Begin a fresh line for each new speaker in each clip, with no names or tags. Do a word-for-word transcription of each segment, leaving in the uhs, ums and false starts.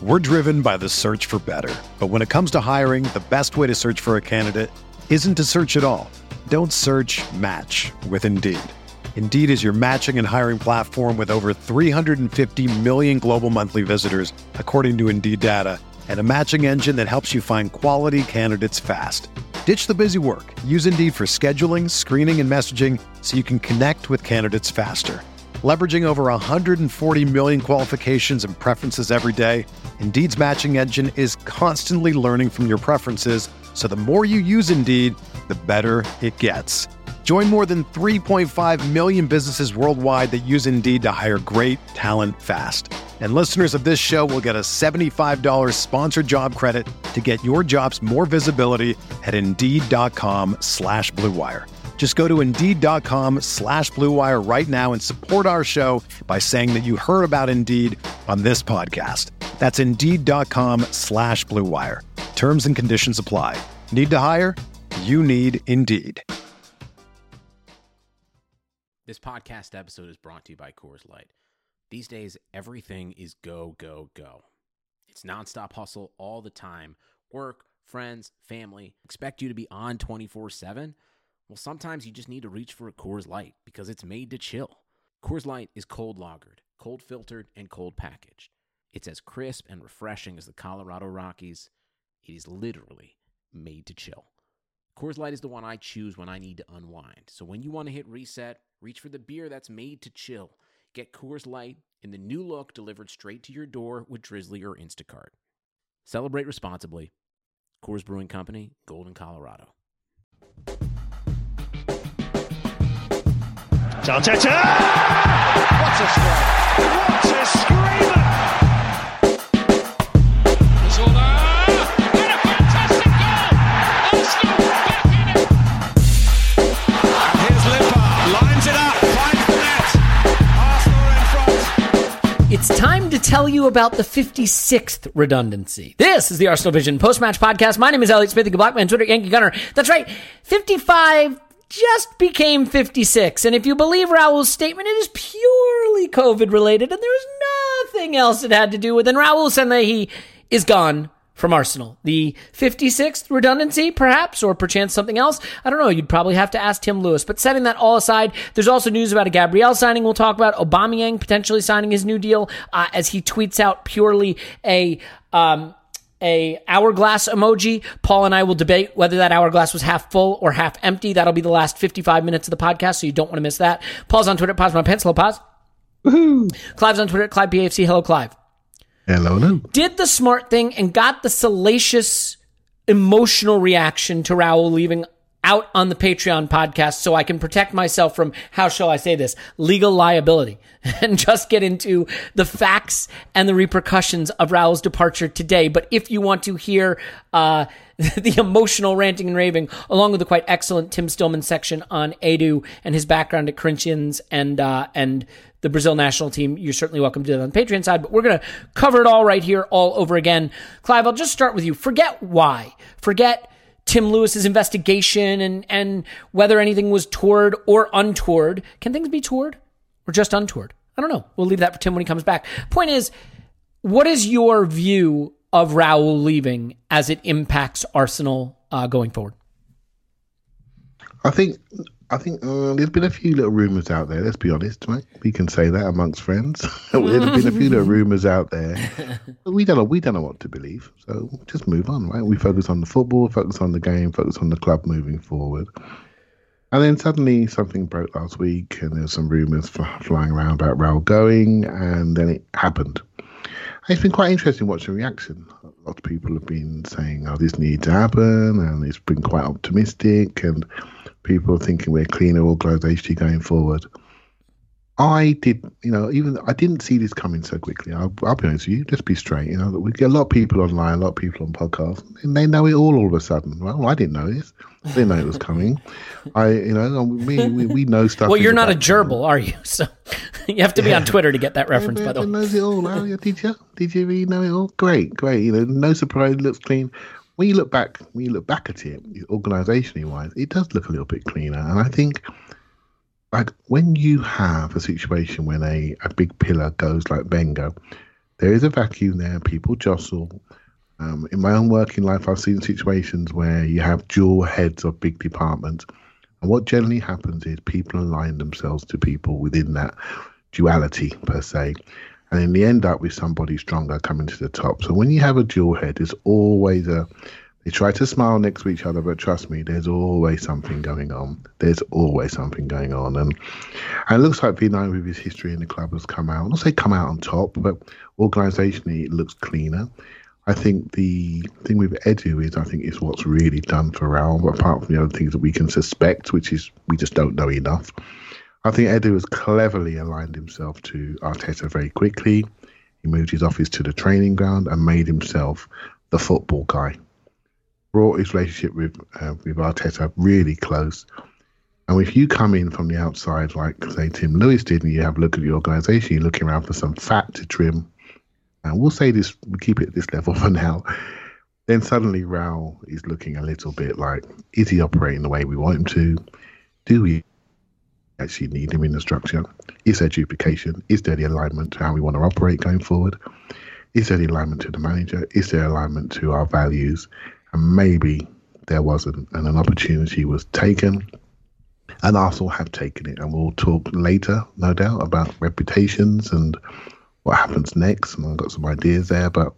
We're driven by the search for better. But when it comes to hiring, the best way to search for a candidate isn't to search at all. Don't search, match with Indeed. Indeed is your matching and hiring platform with over three hundred fifty million global monthly visitors, according to Indeed data, and a matching engine that helps you find quality candidates fast. Ditch the busy work. Use Indeed for scheduling, screening, and messaging so you can connect with candidates faster. Leveraging over one hundred forty million qualifications and preferences every day, Indeed's matching engine is constantly learning from your preferences, so the more you use Indeed, the better it gets. Join more than three point five million businesses worldwide that use Indeed to hire great talent fast. And listeners of this show will get a seventy-five dollars sponsored job credit to get your jobs more visibility at Indeed.com slash Blue Wire. Just go to Indeed.com slash Blue Wire right now and support our show by saying that you heard about Indeed on this podcast. That's Indeed.com slash Blue Wire. Terms and conditions apply. Need to hire? You need Indeed.
This podcast episode is brought to you by Coors Light. These days, everything is go, go, go. It's nonstop hustle all the time. Work, friends, family. Expect you to be on twenty-four seven? Well, sometimes you just need to reach for a Coors Light because it's made to chill. Coors Light is cold lagered, cold filtered, and cold packaged. It's as crisp and refreshing as the Colorado Rockies. It is literally made to chill. Coors Light is the one I choose when I need to unwind. So when you want to hit reset, reach for the beer that's made to chill. Get Coors Light in the new look delivered straight to your door with Drizzly or Instacart. Celebrate responsibly. Coors Brewing Company, Golden, Colorado.
Arteta! What a strike! What a screamer! Zola! And a fantastic goal! Arsenal back in it! And here's Limpar, lines it up, finds the net. Arsenal in front.
It's time to tell you about the fifty-sixth redundancy. This is the Arsenal Vision post-match podcast. My name is Elliot Smith, the Blackman, Twitter, Yankee Gunner. That's right, fifty-five just became fifty-six. And if you believe Raul's statement, it is purely COVID-related, and there is nothing else it had to do with it. And Raul Sanllehi is gone from Arsenal. The fifty-sixth redundancy, perhaps, or perchance something else. I don't know. You'd probably have to ask Tim Lewis. But setting that all aside, there's also news about a Gabriel signing we'll talk about. Aubameyang potentially signing his new deal uh, as he tweets out purely a... Um, a hourglass emoji. Paul and I will debate whether that hourglass was half full or half empty. That'll be the last fifty-five minutes of the podcast, so you don't want to miss that. Paul's on Twitter, Pause My Pants. Hello, Pause.
Woohoo.
Clive's on Twitter, Clive B A F C. Hello, Clive.
Hello, hello.
Did the smart thing and got the salacious emotional reaction to Raul leaving out on the Patreon podcast so I can protect myself from, how shall I say this, legal liability, and just get into the facts and the repercussions of Raul's departure today. But if you want to hear uh, the emotional ranting and raving, along with the quite excellent Tim Stillman section on Edu and his background at Corinthians and uh, and the Brazil national team, you're certainly welcome to do that on the Patreon side. But we're going to cover it all right here, all over again. Clive, I'll just start with you. Forget why. Forget Tim Lewis's investigation and, and whether anything was toured or untoured. Can things be toured or just untoured? I don't know. We'll leave that for Tim when he comes back. Point is, what is your view of Raul leaving as it impacts Arsenal uh, going forward?
I think I think uh, there's been a few little rumours out there. Let's be honest, right? We can say that amongst friends. There's been a few little rumours out there. But we don't know. We don't know what to believe. So just move on, right? We focus on the football, focus on the game, focus on the club moving forward. And then suddenly something broke last week, and there's some rumours f- flying around about Raul going, and then it happened. And it's been quite interesting watching the reaction. A lot of people have been saying, "Oh, this needs to happen," and it's been quite optimistic, and people are thinking we're a cleaner organisation going forward. I did, you know, even I didn't see this coming so quickly. I'll, I'll be honest with you. Let's be straight. You know, we get a lot of people online, a lot of people on podcasts, and they know it all all of a sudden. Well, I didn't know this. I didn't know it was coming. I, you know, me, we, we know stuff.
Well, you're not a gerbil, are you? So you have to be yeah. on Twitter to get that reference.
Yeah,
by the way,
knows it all. Oh, yeah, did you? Did you really know it all? Great, great. You know, no surprise. Looks clean. When you look back, when you look back at it, organisationally wise, it does look a little bit cleaner. And I think, like, when you have a situation when a, a big pillar goes like Wenger, there is a vacuum there. People jostle. Um, in my own working life, I've seen situations where you have dual heads of big departments. And what generally happens is people align themselves to people within that duality, per se. And then they end up with somebody stronger coming to the top. So when you have a dual head, there's always a... They try to smile next to each other, but trust me, there's always something going on. There's always something going on. And, and it looks like V nine, with his history in the club, has come out. I'll not say come out on top, but organisationally it looks cleaner. I think the thing with Edu is, I think, is what's really done for Raul, apart from the other things that we can suspect, which is we just don't know enough. I think Edu has cleverly aligned himself to Arteta very quickly. He moved his office to the training ground and made himself the football guy. Brought his relationship with uh, with Arteta really close. And if you come in from the outside, like, say, Tim Lewis did, and you have a look at the organisation, you're looking around for some fat to trim, and we'll say this, we keep it at this level for now, then suddenly Raul is looking a little bit like, is he operating the way we want him to? Do we actually need him in the structure? Is there duplication? Is there the alignment to how we want to operate going forward? Is there the alignment to the manager? Is there alignment to our values? And maybe there wasn't, and an opportunity was taken, and Arsenal have taken it. And we'll talk later, no doubt, about reputations and what happens next. And I've got some ideas there, but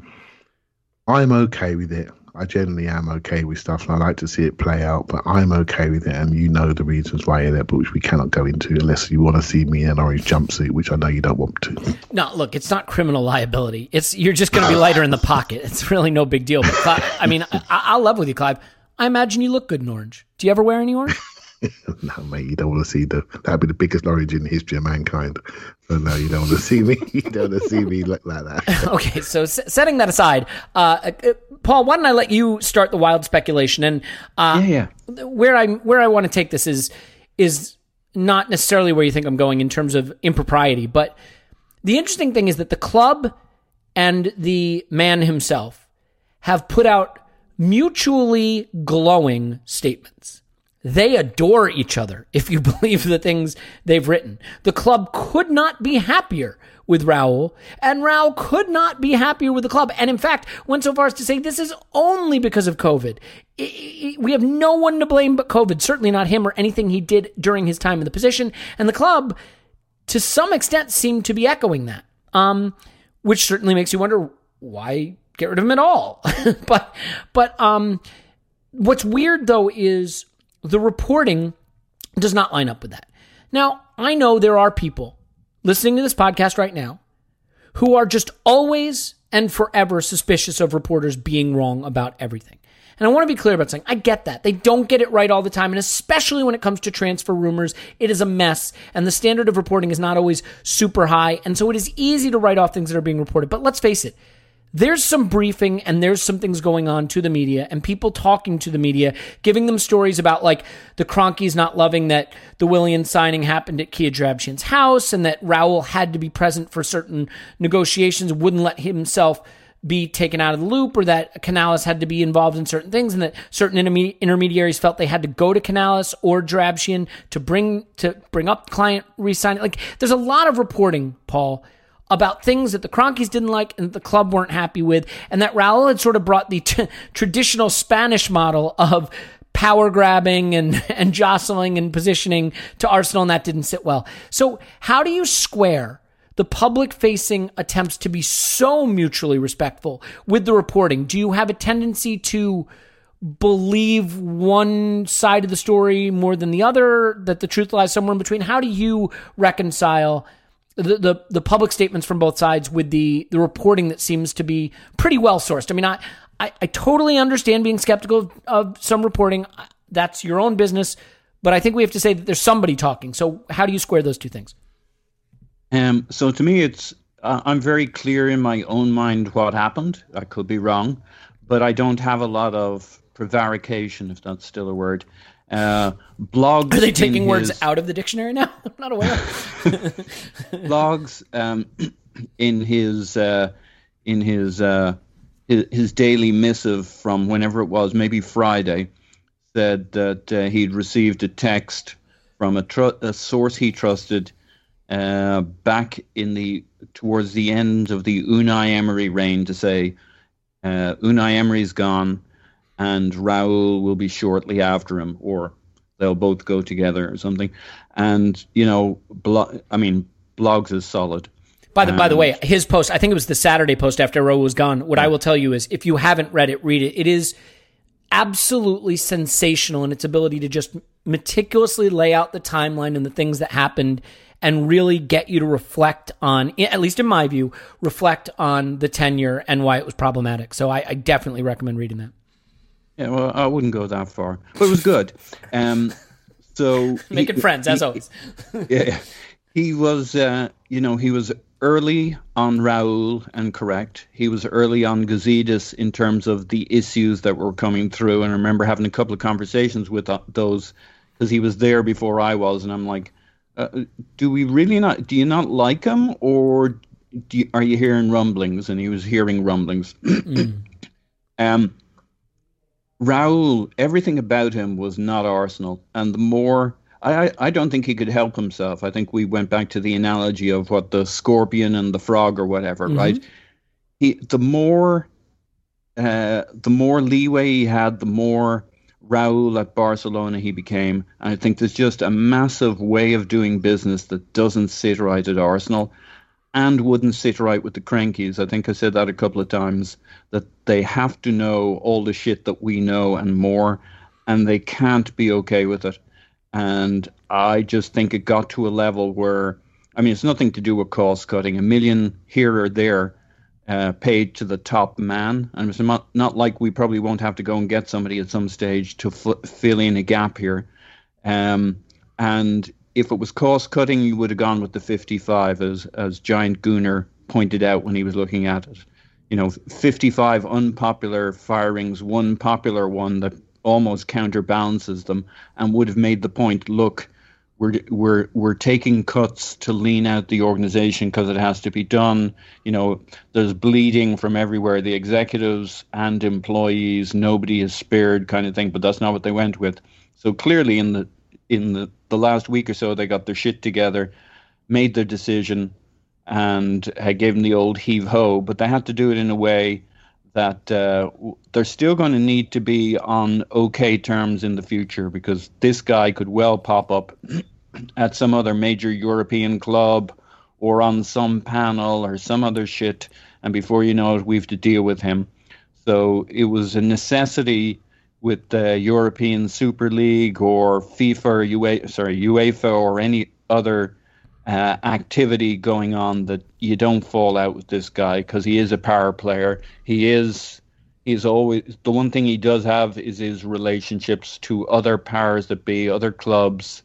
I'm okay with it. I generally am okay with stuff, and I like to see it play out, but I'm okay with it. And you know the reasons why you're there, but which we cannot go into unless you want to see me in an orange jumpsuit, which I know you don't want to.
No, look, it's not criminal liability. It's you're just going to be lighter in the pocket. It's really no big deal. But Clive, I mean, I, I'll level with you, Clive. I imagine you look good in orange. Do you ever wear any orange?
No, mate, you don't want to see the, that'd be the biggest orange in the history of mankind. So no, you don't want to see me. You don't want to see me look like that.
Okay, so s- setting that aside, uh, uh, Paul, why don't I let you start the wild speculation? And uh,
yeah, yeah.
where I where I want to take this is is not necessarily where you think I'm going in terms of impropriety, but the interesting thing is that the club and the man himself have put out mutually glowing statements. They adore each other, if you believe the things they've written. The club could not be happier with Raul, and Raul could not be happier with the club. And in fact, went so far as to say this is only because of COVID. We have no one to blame but COVID, certainly not him or anything he did during his time in the position. And the club, to some extent, seemed to be echoing that, um, which certainly makes you wonder, why get rid of him at all? but but um, what's weird, though, is the reporting does not line up with that. Now, I know there are people listening to this podcast right now who are just always and forever suspicious of reporters being wrong about everything. And I want to be clear about saying, I get that. They don't get it right all the time, and especially when it comes to transfer rumors, it is a mess, and the standard of reporting is not always super high, and so it is easy to write off things that are being reported. But let's face it, there's some briefing and there's some things going on to the media and people talking to the media, giving them stories about, like, the Kroenkes not loving that the Willian signing happened at Kia Drabshan's house and that Raul had to be present for certain negotiations, wouldn't let himself be taken out of the loop, or that Canales had to be involved in certain things and that certain interme- intermediaries felt they had to go to Canales or Drabshan to bring to bring up client re-signing. Like, there's a lot of reporting, Paul, about things that the Kroenkes didn't like and that the club weren't happy with, and that Raul had sort of brought the t- traditional Spanish model of power grabbing and, and jostling and positioning to Arsenal, and that didn't sit well. So how do you square the public-facing attempts to be so mutually respectful with the reporting? Do you have a tendency to believe one side of the story more than the other, that the truth lies somewhere in between? How do you reconcile The, the the public statements from both sides with the, the reporting that seems to be pretty well sourced? I mean, I, I, I totally understand being skeptical of, of some reporting. That's your own business. But I think we have to say that there's somebody talking. So how do you square those two things?
Um, so to me, it's uh, I'm very clear in my own mind what happened. I could be wrong, but I don't have a lot of prevarication, if that's still a word. Uh, blogs.
Are they taking words
his,
out of the dictionary now? I'm not aware.
blogs um, in his uh, in his, uh, his his daily missive from whenever it was, maybe Friday, said that uh, he'd received a text from a, tr- a source he trusted uh, back in the towards the end of the Unai Emery reign to say uh, Unai Emery's gone and Raul will be shortly after him, or they'll both go together or something. And, you know, blo- I mean, blogs is solid.
By the
um,
by the way, his post, I think it was the Saturday post after Raul was gone. What yeah. I will tell you is, if you haven't read it, read it. It is absolutely sensational in its ability to just meticulously lay out the timeline and the things that happened and really get you to reflect on, at least in my view, reflect on the tenure and why it was problematic. So I, I definitely recommend reading that.
Yeah, well, I wouldn't go that far, but it was good. Um, so
making he, friends, he, as always.
Yeah, he was, uh, you know, he was early on Raul and correct. He was early on Gazidis in terms of the issues that were coming through. And I remember having a couple of conversations with uh, those because he was there before I was, and I'm like, uh, do we really not? Do you not like him, or do you, are you hearing rumblings? And he was hearing rumblings. mm. Um. Raul, everything about him was not Arsenal. And the more, I, I don't think he could help himself. I think we went back to the analogy of what the scorpion and the frog or whatever, mm-hmm. right? He, the more, uh, the more leeway he had, the more Raul at Barcelona he became. And I think there's just a massive way of doing business that doesn't sit right at Arsenal and wouldn't sit right with the Crankies. I think I said that a couple of times, that they have to know all the shit that we know and more, and they can't be okay with it. And I just think it got to a level where, I mean, it's nothing to do with cost cutting. A million here or there uh, paid to the top man. And it's not, not like we probably won't have to go and get somebody at some stage to f- fill in a gap here. Um, and if it was cost cutting, you would have gone with the fifty-five, as as Giant Gooner pointed out when he was looking at it. You know, fifty-five unpopular firings, one popular one that almost counterbalances them, and would have made the point, look, we're we're we're taking cuts to lean out the organization because it has to be done. You know, there's bleeding from everywhere, the executives and employees, nobody is spared kind of thing, but that's not what they went with. So clearly in the in the, the last week or so, they got their shit together, made their decision, and uh, gave them the old heave-ho, but they had to do it in a way that uh, they're still going to need to be on okay terms in the future, because this guy could well pop up at some other major European club or on some panel or some other shit, and before you know it, we have to deal with him. So it was a necessity with the European Super League or FIFA or UEFA, sorry, UEFA or any other uh, activity going on that you don't fall out with this guy, because he is a power player. He is, he's always, the one thing he does have is his relationships to other powers that be, other clubs,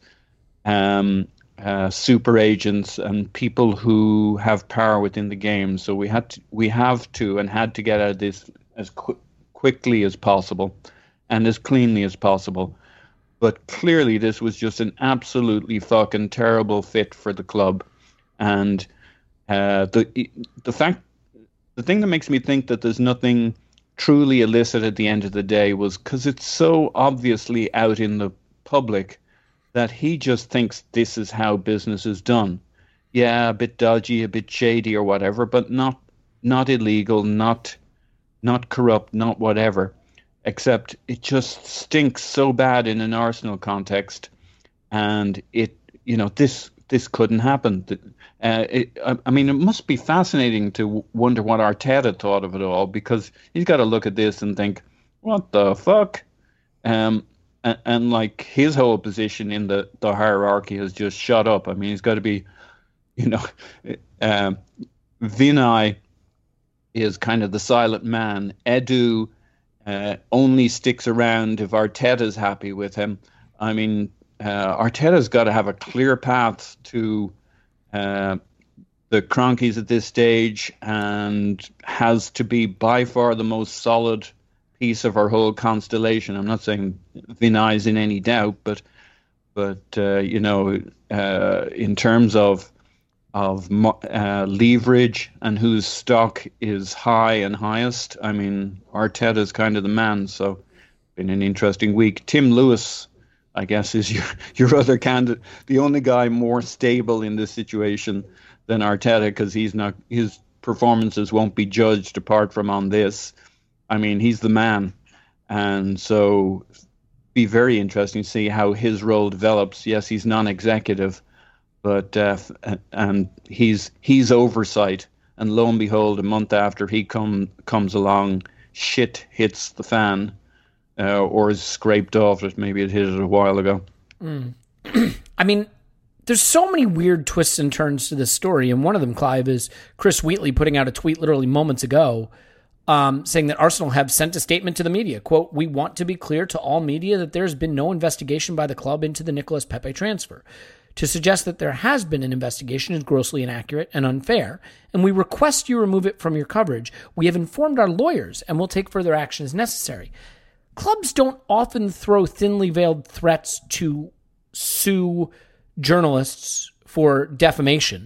um, uh, super agents and people who have power within the game. So we had to, we have to and had to get out of this as qu- quickly as possible and as cleanly as possible. But clearly this was just an absolutely fucking terrible fit for the club. And uh, the the fact, the thing that makes me think that there's nothing truly illicit at the end of the day was because it's so obviously out in the public that he just thinks this is how business is done. Yeah, a bit dodgy, a bit shady or whatever, but not not illegal, not not corrupt, not whatever. Except it just stinks so bad in an Arsenal context, and it, you know, this this couldn't happen. Uh, it, I, I mean, it must be fascinating to wonder what Arteta thought of it all, because he's got to look at this and think, what the fuck? Um, and, and like his whole position in the, the hierarchy has just shot up. I mean, he's got to be, you know, um, Vinay is kind of the silent man. Edu Uh, only sticks around if Arteta's happy with him. I mean, uh, Arteta's got to have a clear path to uh, the Cronkies at this stage, and has to be by far the most solid piece of our whole constellation. I'm not saying Vinay's in any doubt, but but uh, you know, uh, in terms of of uh, leverage and whose stock is high and highest, I mean, Arteta's kind of the man. So been an interesting week. Tim Lewis I guess, is your your other candidate, the only guy more stable in this situation than Arteta, because he's not his performances won't be judged apart from on this. I mean, he's the man, and so be very interesting to see how his role develops. Yes, he's non-executive, but uh, and he's he's oversight. And lo and behold, a month after he come comes along, shit hits the fan, uh, or is scraped off it. Maybe it hit it a while ago.
Mm. I mean, there's so many weird twists and turns to this story, and one of them, Clive, is Chris Wheatley putting out a tweet literally moments ago, um, saying that Arsenal have sent a statement to the media. Quote, "We want to be clear to all media that there has been no investigation by the club into the Nicolas Pepe transfer. To suggest that there has been an investigation is grossly inaccurate and unfair, and we request you remove it from your coverage. We have informed our lawyers and will take further action as necessary." Clubs don't often throw thinly veiled threats to sue journalists for defamation.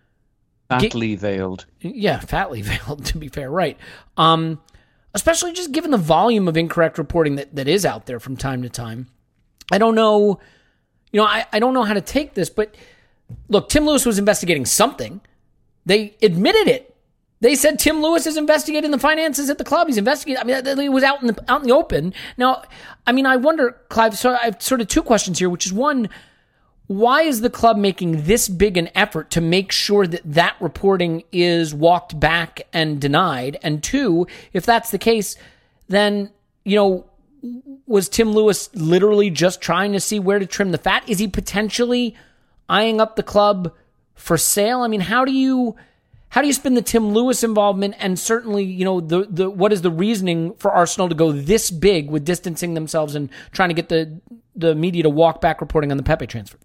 Fatly veiled.
Yeah, fatly veiled, to be fair, right. Um, especially just given the volume of incorrect reporting that, that is out there from time to time. I don't know... You know, I, I don't know how to take this, but look, Tim Lewis was investigating something. They admitted it. They said Tim Lewis is investigating the finances at the club. He's investigating. I mean, it was out in the out in the open. Now, I mean, I wonder, Clive, so I have sort of two questions here, which is one, why is the club making this big an effort to make sure that that reporting is walked back and denied? And two, if that's the case, then, you know, was Tim Lewis literally just trying to see where to trim the fat? Is he potentially eyeing up the club for sale? I mean, how do you how do you spin the Tim Lewis involvement, and certainly, you know, the the what is the reasoning for Arsenal to go this big with distancing themselves and trying to get the the media to walk back reporting on the Pepe transfer?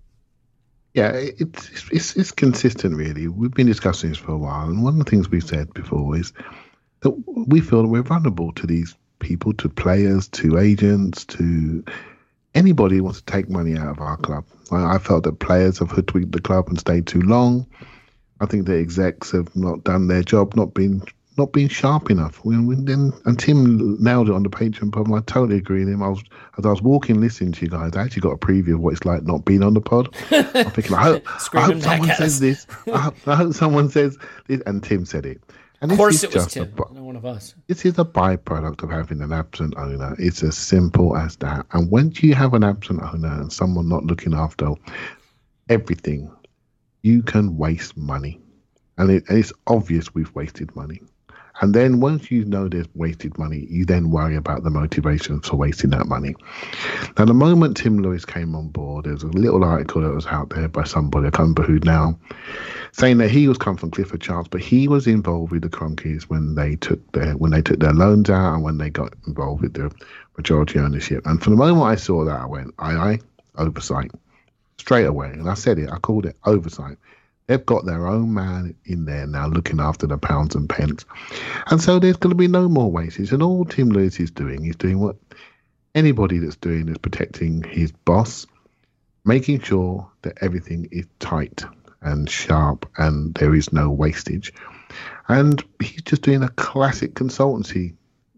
Yeah, it's it's it's consistent, really. We've been discussing this for a while, and one of the things we've said before is that we feel that we're vulnerable to these people, to players, to agents, to anybody who wants to take money out of our club. I, I felt that players have hoodwinked the club and stayed too long. I think the execs have not done their job, not been not been sharp enough. We, we then, and Tim nailed it on the Patreon problem. I totally agree with him. I was, as I was walking, listening to you guys, I actually got a preview of what it's like not being on the pod. I'm thinking, I hope, I hope someone says this. I hope, I hope someone says this. And Tim said it. And
of course it was Tim, not one of us.
This is a byproduct of having an absent owner. It's as simple as that. And once you have an absent owner and someone not looking after everything, you can waste money. And, it, and it's obvious we've wasted money. And then once you know there's wasted money, you then worry about the motivation for wasting that money. Now, the moment Tim Lewis came on board, there was a little article that was out there by somebody, I can't remember who now, saying that he was come from Clifford Chance, but he was involved with the Cronkies when they took their when they took their loans out and when they got involved with the majority ownership. And from the moment I saw that, I went, aye, aye, oversight. Straight away. And I said it, I called it oversight. They've got their own man in there now looking after the pounds and pence. And so there's going to be no more wastage. And all Tim Lewis is doing, he's doing what anybody that's doing is protecting his boss, making sure that everything is tight and sharp and there is no wastage. And he's just doing a classic consultancy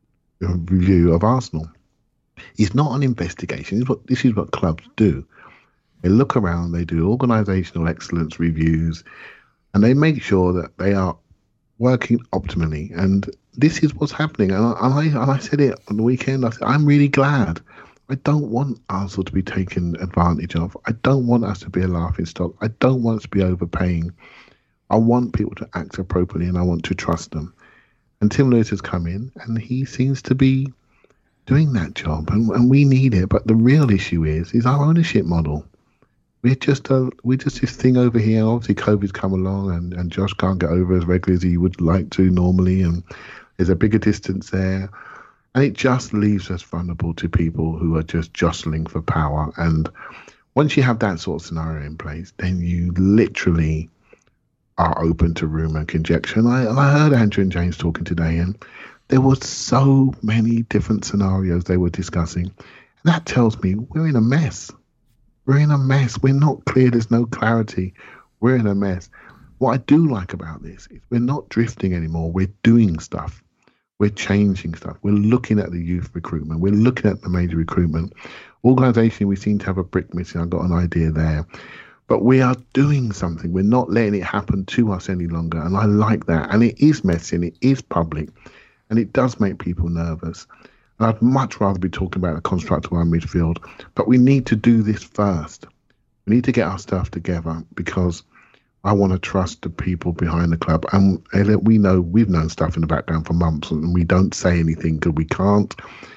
review of Arsenal. It's not an investigation. This is what, this is what clubs do. They look around, they do organisational excellence reviews, and they make sure that they are working optimally. And this is what's happening. And I, and I, and I said it on the weekend, I said, I'm really glad. I don't want Arsenal to be taken advantage of. I don't want us to be a laughing stock. I don't want us to be overpaying. I want people to act appropriately, and I want to trust them. And Tim Lewis has come in, and he seems to be doing that job, and, and we need it. But the real issue is, is our ownership model. We're just a, we're just this thing over here. Obviously, COVID's come along, and, and Josh can't get over as regularly as he would like to normally, and there's a bigger distance there. And it just leaves us vulnerable to people who are just jostling for power. And once you have that sort of scenario in place, then you literally are open to rumour and conjecture. And I, and I heard Andrew and James talking today, and there were so many different scenarios they were discussing. And that tells me we're in a mess. We're in a mess. We're not clear. There's no clarity. We're in a mess. What I do like about this is we're not drifting anymore. We're doing stuff. we're changing stuff. We're looking at the youth recruitment. We're looking at the major recruitment. Organisation, we seem to have a brick missing. I've got an idea there. But we are doing something. We're not letting it happen to us any longer. And I like that. And it is messy and it is public. And it does make people nervous. And I'd much rather be talking about the construct of our midfield. But we need to do this first. We need to get our stuff together because I want to trust the people behind the club. And we know we've known stuff in the background for months and we don't say anything because we can't.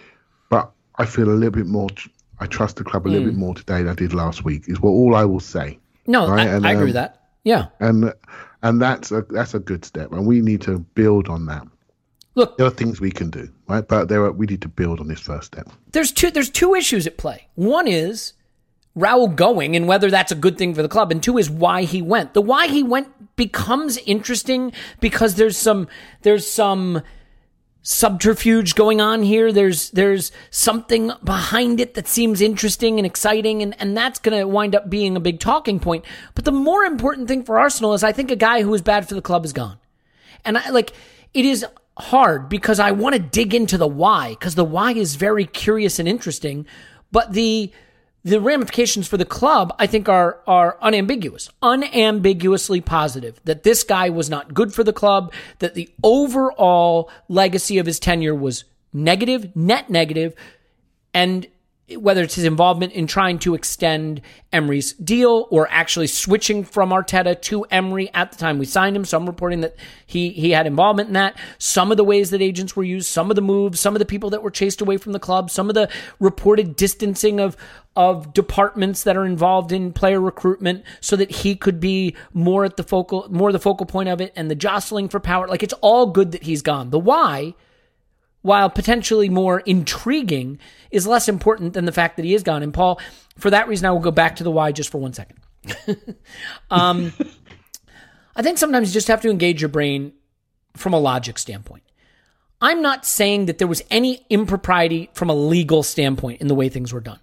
But I feel a little bit more, I trust the club a little mm. bit more today than I did last week, is what all I will say.
No, right? I, and, I agree um, with that. Yeah.
And and that's a, that's a good step. And we need to build on that.
Look,
there are things we can do, right? But there are, we need to build on this first step.
There's two, there's two issues at play. One is Raul going and whether that's a good thing for the club. And two is why he went. The why he went becomes interesting because there's some, there's some subterfuge going on here. There's, there's something behind it that seems interesting and exciting. And, and that's going to wind up being a big talking point. But the more important thing for Arsenal is I think a guy who is bad for the club is gone. And I like, it is hard because I want to dig into the why, because the why is very curious and interesting. But the, The ramifications for the club, I think, are are unambiguous, unambiguously positive, that this guy was not good for the club, that the overall legacy of his tenure was negative, net negative, and whether it's his involvement in trying to extend Emery's deal or actually switching from Arteta to Emery at the time we signed him. Some reporting that he he had involvement in that. Some of the ways that agents were used, some of the moves, some of the people that were chased away from the club, some of the reported distancing of of departments that are involved in player recruitment so that he could be more at the focal, more the focal point of it, and the jostling for power. Like, it's all good that he's gone. The why, while potentially more intriguing, is less important than the fact that he is gone. And Paul, for that reason, I will go back to the why just for one second. um, I think sometimes you just have to engage your brain from a logic standpoint. I'm not saying that there was any impropriety from a legal standpoint in the way things were done.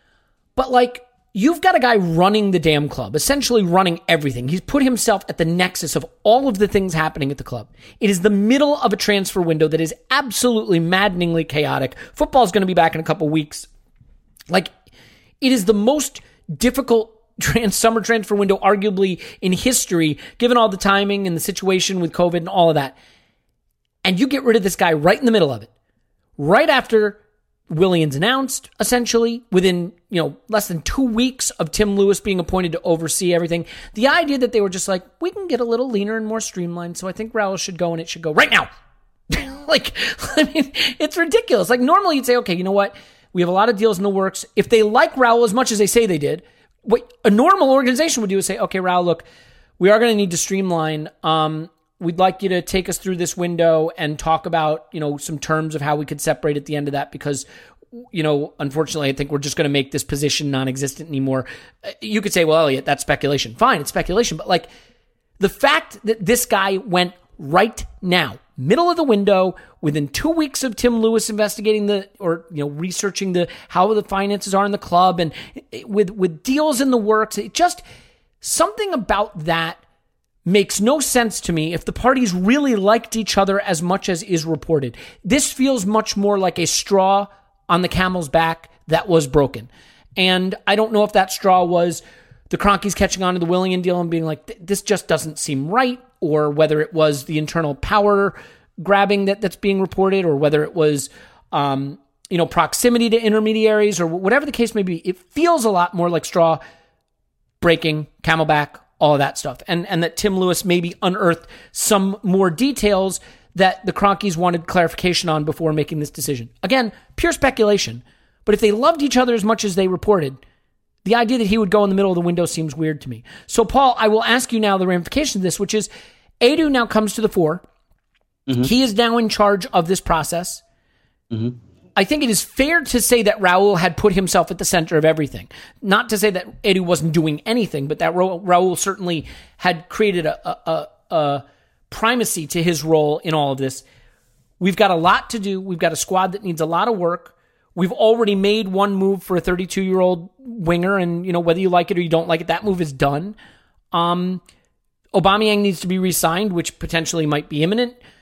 But like, you've got a guy running the damn club, essentially running everything. He's put himself at the nexus of all of the things happening at the club. It is the middle of a transfer window that is absolutely maddeningly chaotic. Football's going to be back in a couple weeks. Like, it is the most difficult trans- summer transfer window, arguably in history, given all the timing and the situation with COVID and all of that. And you get rid of this guy right in the middle of it. Right after Willian's announced, essentially, within, you know, less than two weeks of Tim Lewis being appointed to oversee everything. The idea that they were just like, we can get a little leaner and more streamlined, so I think Raul should go, and it should go right now. Like, I mean, it's ridiculous. Like, normally you'd say, okay, you know what? We have a lot of deals in the works. If they like Raul as much as they say they did, what a normal organization would do is say, okay, Raul, look, we are going to need to streamline. Um, We'd like you to take us through this window and talk about, you know, some terms of how we could separate at the end of that because, you know, unfortunately, I think we're just going to make this position non-existent anymore. You could say, well, Elliot, that's speculation. Fine, it's speculation. But like, the fact that this guy went right now, middle of the window, within two weeks of Tim Lewis investigating the, or, you know, researching the, how the finances are in the club and with, with deals in the works, it just, something about that makes no sense to me if the parties really liked each other as much as is reported. This feels much more like a straw on the camel's back that was broken. And I don't know if that straw was the Kroenkes catching on to the Willian deal and being like, this just doesn't seem right, or whether it was the internal power grabbing that, that's being reported, or whether it was, um, you know, proximity to intermediaries, or whatever the case may be. It feels a lot more like straw breaking, camelback, all of that stuff. And and that Tim Lewis maybe unearthed some more details that the Kroenkes wanted clarification on before making this decision. Again, pure speculation. But if they loved each other as much as they reported, the idea that he would go in the middle of the window seems weird to me. So, Paul, I will ask you now the ramifications of this, which is Edu now comes to the fore. Mm-hmm. He is now in charge of this process. Mm-hmm. I think it is fair to say that Raul had put himself at the center of everything. Not to say that Edu wasn't doing anything, but that Ra- Raul certainly had created a, a, a, a primacy to his role in all of this. We've got a lot to do. We've got a squad that needs a lot of work. We've already made one move for a thirty-two-year-old winger, and you know whether you like it or you don't like it, that move is done. Um, Aubameyang needs to be re-signed, which potentially might be imminent.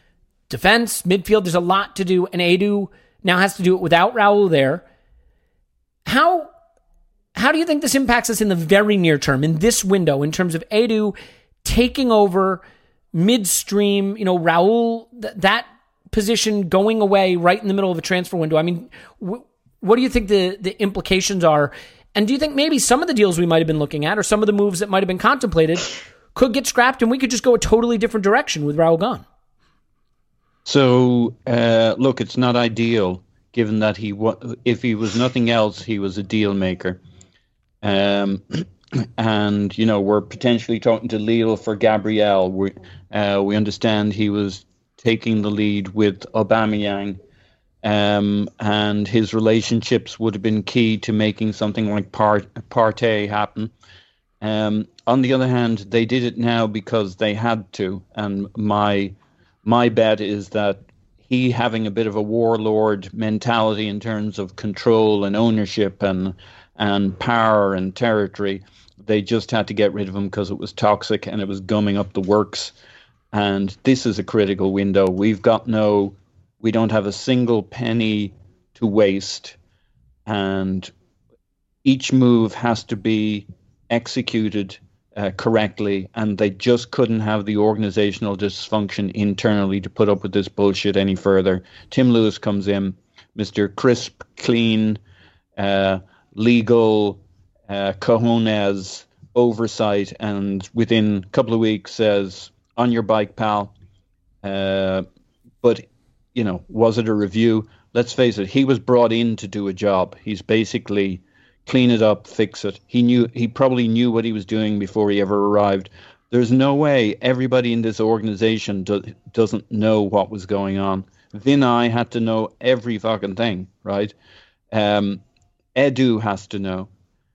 defense, midfield. There's a lot to do, and Edu now has to do it without Raul there. How how do you think this impacts us in the very near term, in this window, in terms of Edu taking over midstream, you know, Raul, th- that position going away right in the middle of a transfer window? I mean, wh- what do you think the, the implications are? And do you think maybe some of the deals we might have been looking at or some of the moves that might have been contemplated could get scrapped and we could just go a totally different direction with Raul gone?
So, uh, look, it's not ideal, given that he, wa- if he was nothing else, he was a deal maker. Um, and, you know, we're potentially talking to Lille for Gabriel. We, uh, we understand he was taking the lead with Aubameyang, um, and his relationships would have been key to making something like part, Partey happen. Um, on the other hand, they did it now because they had to. And my my bet is that he, having a bit of a warlord mentality in terms of control and ownership and and power and territory, they just had to get rid of him because it was toxic and it was gumming up the works. And this is a critical window. We've got no, we don't have a single penny to waste. And each move has to be executed uh, correctly. And they just couldn't have the organizational dysfunction internally to put up with this bullshit any further. Tim Lewis comes in, Mister Crisp, clean, uh, legal, uh, cojones, oversight, and within a couple of weeks says, on your bike, pal. Uh, but, you know, was it a review? Let's face it, he was brought in to do a job. He's basically clean it up, fix it. He knew, he probably knew what he was doing before he ever arrived. There's no way everybody in this organization do, doesn't know what was going on. Vinay had to know every fucking thing, right? Um, Edu has to know.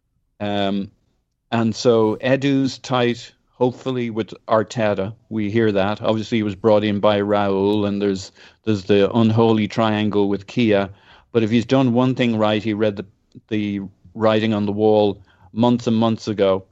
Um, and so Edu's tight, hopefully with Arteta. We hear that. Obviously, he was brought in by Raul, and there's there's the unholy triangle with Kia. But if he's done one thing right, he read the the writing on the wall months and months ago.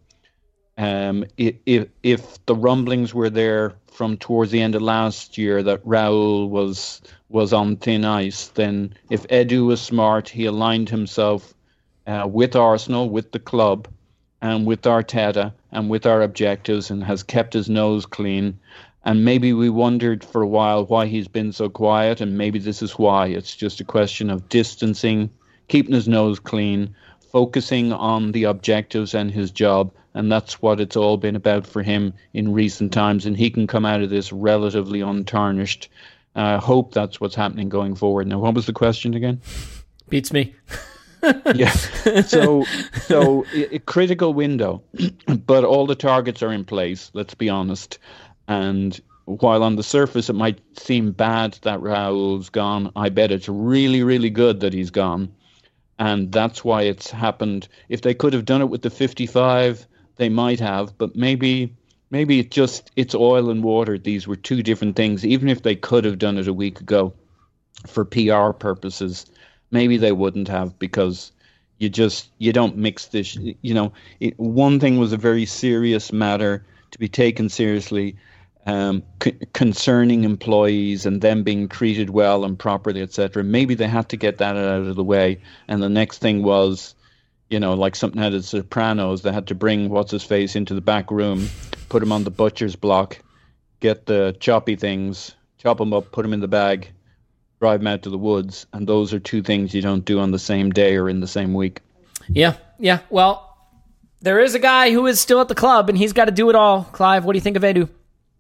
Um, if if the rumblings were there from towards the end of last year that Raul was was on thin ice, then if Edu was smart, he aligned himself uh, with Arsenal, with the club, and with Arteta, and with our objectives, and has kept his nose clean. And maybe we wondered for a while why he's been so quiet, and maybe this is why. It's just a question of distancing, keeping his nose clean, focusing on the objectives and his job, and that's what it's all been about for him in recent times, and he can come out of this relatively untarnished. I uh, hope that's what's happening going forward. Now, what was the question again?
Beats me.
Yeah. So, so a, a critical window, but all the targets are in place. Let's be honest. And while on the surface it might seem bad that Raul's gone, I bet it's really, really good that he's gone, and that's why it's happened. If they could have done it with the fifty-five, they might have. But maybe, maybe it just it's oil and water. These were two different things. Even if they could have done it a week ago, for P R purposes, maybe they wouldn't have, because you just, you don't mix this, you know, it, one thing was a very serious matter to be taken seriously, um, c- concerning employees and them being treated well and properly, et cetera. Maybe they had to get that out of the way. And the next thing was, you know, like something out of The Sopranos, they had to bring what's-his-face into the back room, put him on the butcher's block, get the choppy things, chop him up, put him in the bag, drive him out to the woods. And those are two things you don't do on the same day or in the same week.
Yeah, yeah. Well, there is a guy who is still at the club, and he's got to do it all. Clive, what do you think of Edu?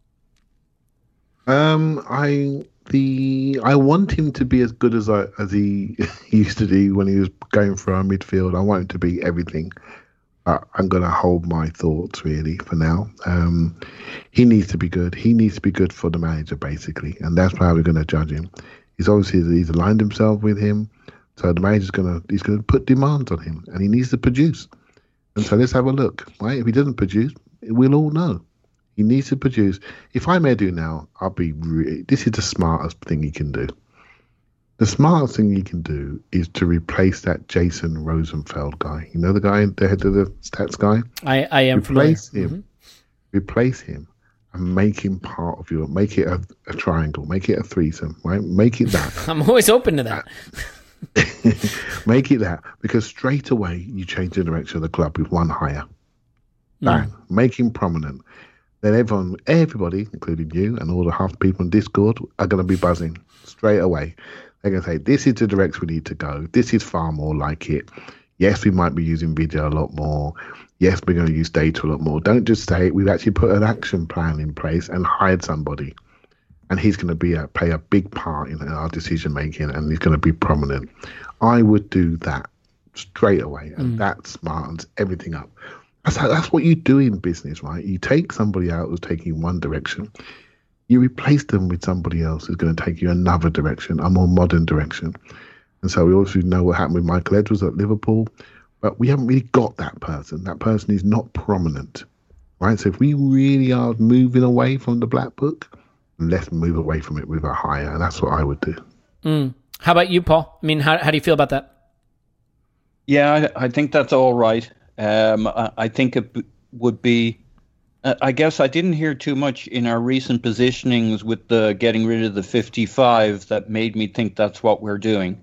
Um, I the I want him to be as good as I as he used to do when he was going for our midfield. I want him to be everything. Uh, I'm going to hold my thoughts really for now. Um, he needs to be good. He needs to be good for the manager, basically, and that's how we're going to judge him. He's obviously he's aligned himself with him, so the manager's going to he's going to put demands on him, and he needs to produce. And so let's have a look. Right? If he doesn't produce, we'll all know. He needs to produce. If I'm Edu now, I'll be really, this is the smartest thing he can do. The smartest thing he can do is to replace that Jason Rosenfeld guy. You know the guy, the head of the stats guy?
I, I am
replace
familiar.
him.
Mm-hmm.
Replace him and make him part of your, make it a, a triangle, make it a threesome, right? Make it that.
I'm always open to that.
Make it that, because straight away you change the direction of the club with one hire. Bang. Mm. Make him prominent. Then everyone, everybody, including you and all the half the people on Discord, are going to be buzzing straight away. They're going to say, this is the direction we need to go. This is far more like it. Yes, we might be using video a lot more. Yes, we're going to use data a lot more. Don't just say we've actually put an action plan in place and hired somebody. And he's going to be a, play a big part in our decision making, and he's going to be prominent. I would do that straight away, and mm. that smartens everything up. That's how, that's what you do in business, right? You take somebody out who's taking one direction, you replace them with somebody else who's going to take you another direction, a more modern direction. And so we also know what happened with Michael Edwards at Liverpool, but we haven't really got that person. That person is not prominent, right? So if we really are moving away from the Black Book, let's move away from it with a hire, and that's what I would do.
Mm. How about you, Paul? I mean, how how do you feel about that?
Yeah, I, I think that's all right. Um, I, I think it b- would be, uh, I guess I didn't hear too much in our recent positionings with the getting rid of the fifty-five that made me think that's what we're doing.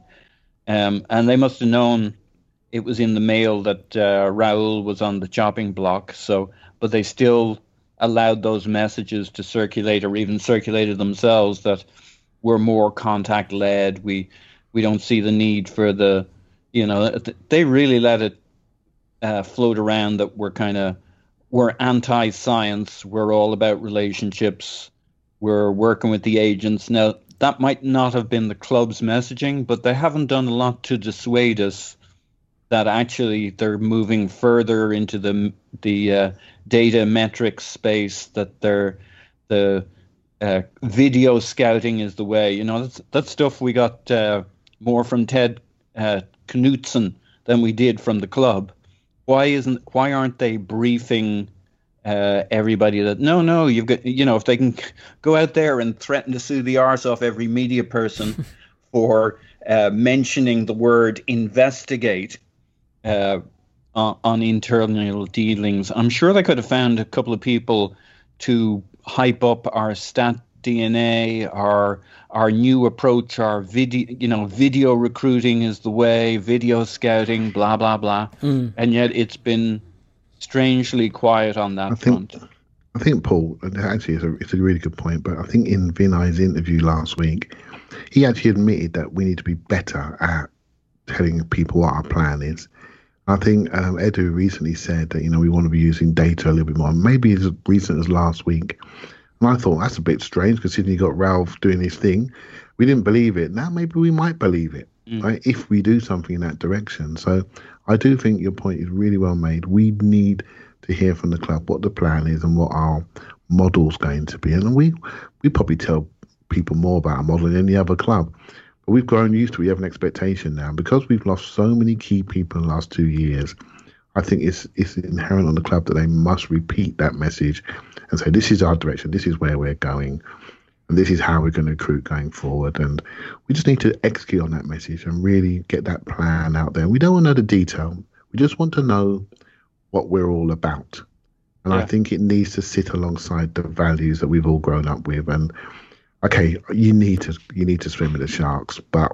Um, and they must have known it was in the mail that uh, Raul was on the chopping block. So, but they still allowed those messages to circulate, or even circulated themselves, that we're more contact led. We we don't see the need for the, you know, they really let it uh, float around that we're kind of, we're anti-science. We're all about relationships. We're working with the agents. Now, that might not have been the club's messaging, but they haven't done a lot to dissuade us that actually they're moving further into the the uh, data metrics space, that they're the uh, video scouting is the way. You know, that's, that's stuff we got uh, more from Ted uh, Knutson than we did from the club. Why isn't why aren't they briefing uh, everybody that no, no, you've got, you know, if they can go out there and threaten to sue the arse off every media person for uh, mentioning the word investigate uh, on, on internal dealings, I'm sure they could have found a couple of people to hype up our stat D N A, our our new approach, our video, you know, video recruiting is the way, video scouting, blah blah blah, mm. and yet it's been strangely quiet on that
I
front.
Think, I think Paul, actually, it's a it's a really good point. But I think in Vinay's interview last week, he actually admitted that we need to be better at telling people what our plan is. I think um, Edu recently said that, you know, we want to be using data a little bit more, maybe as recent as last week. And I thought, that's a bit strange, considering you got Ralph doing his thing. We didn't believe it. Now maybe we might believe it, mm. right, if we do something in that direction. So I do think your point is really well made. We need to hear from the club what the plan is and what our model's going to be. And we, we probably tell people more about our model than any other club. But we've grown used to it. We have an expectation now. Because we've lost so many key people in the last two years, I think it's it's inherent on the club that they must repeat that message and say, this is our direction, this is where we're going, and this is how we're going to recruit going forward. And we just need to execute on that message and really get that plan out there. We don't want to know the detail. We just want to know what we're all about. And yeah. I think it needs to sit alongside the values that we've all grown up with. And okay, you need to you need to swim with the sharks, but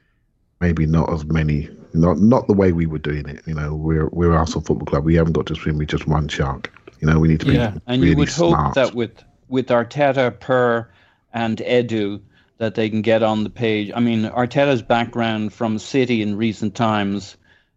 maybe not as many, not not the way we were doing it. You know, we're we're Arsenal Football Club. We haven't got to swim with just one shark. You know, we need to be
yeah, and
really
you would
smart.
hope that with with Arteta, Per, and Edu, that they can get on the page. I mean, Arteta's background from City in recent times,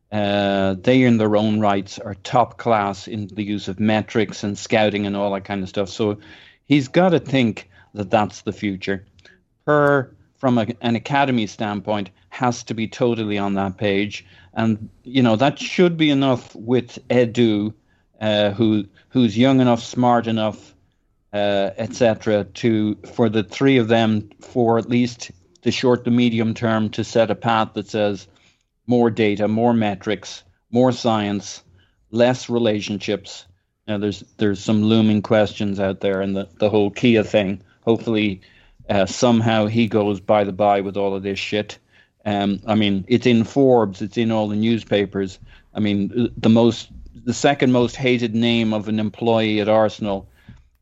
uh, they in their own rights are top class in the use of metrics and scouting and all that kind of stuff. So he's got to think that that's the future. Per, from a, an academy standpoint, has to be totally on that page. And, you know, that should be enough with Edu, uh, who who's young enough, smart enough, uh, et cetera, to for the three of them, for at least the short to medium term, to set a path that says more data, more metrics, more science, less relationships. Now, there's there's some looming questions out there, and the, the whole Kia thing. Hopefully, uh, somehow he goes by the by with all of this shit. Um, I mean, it's in Forbes, it's in all the newspapers. I mean, the most, the second most hated name of an employee at Arsenal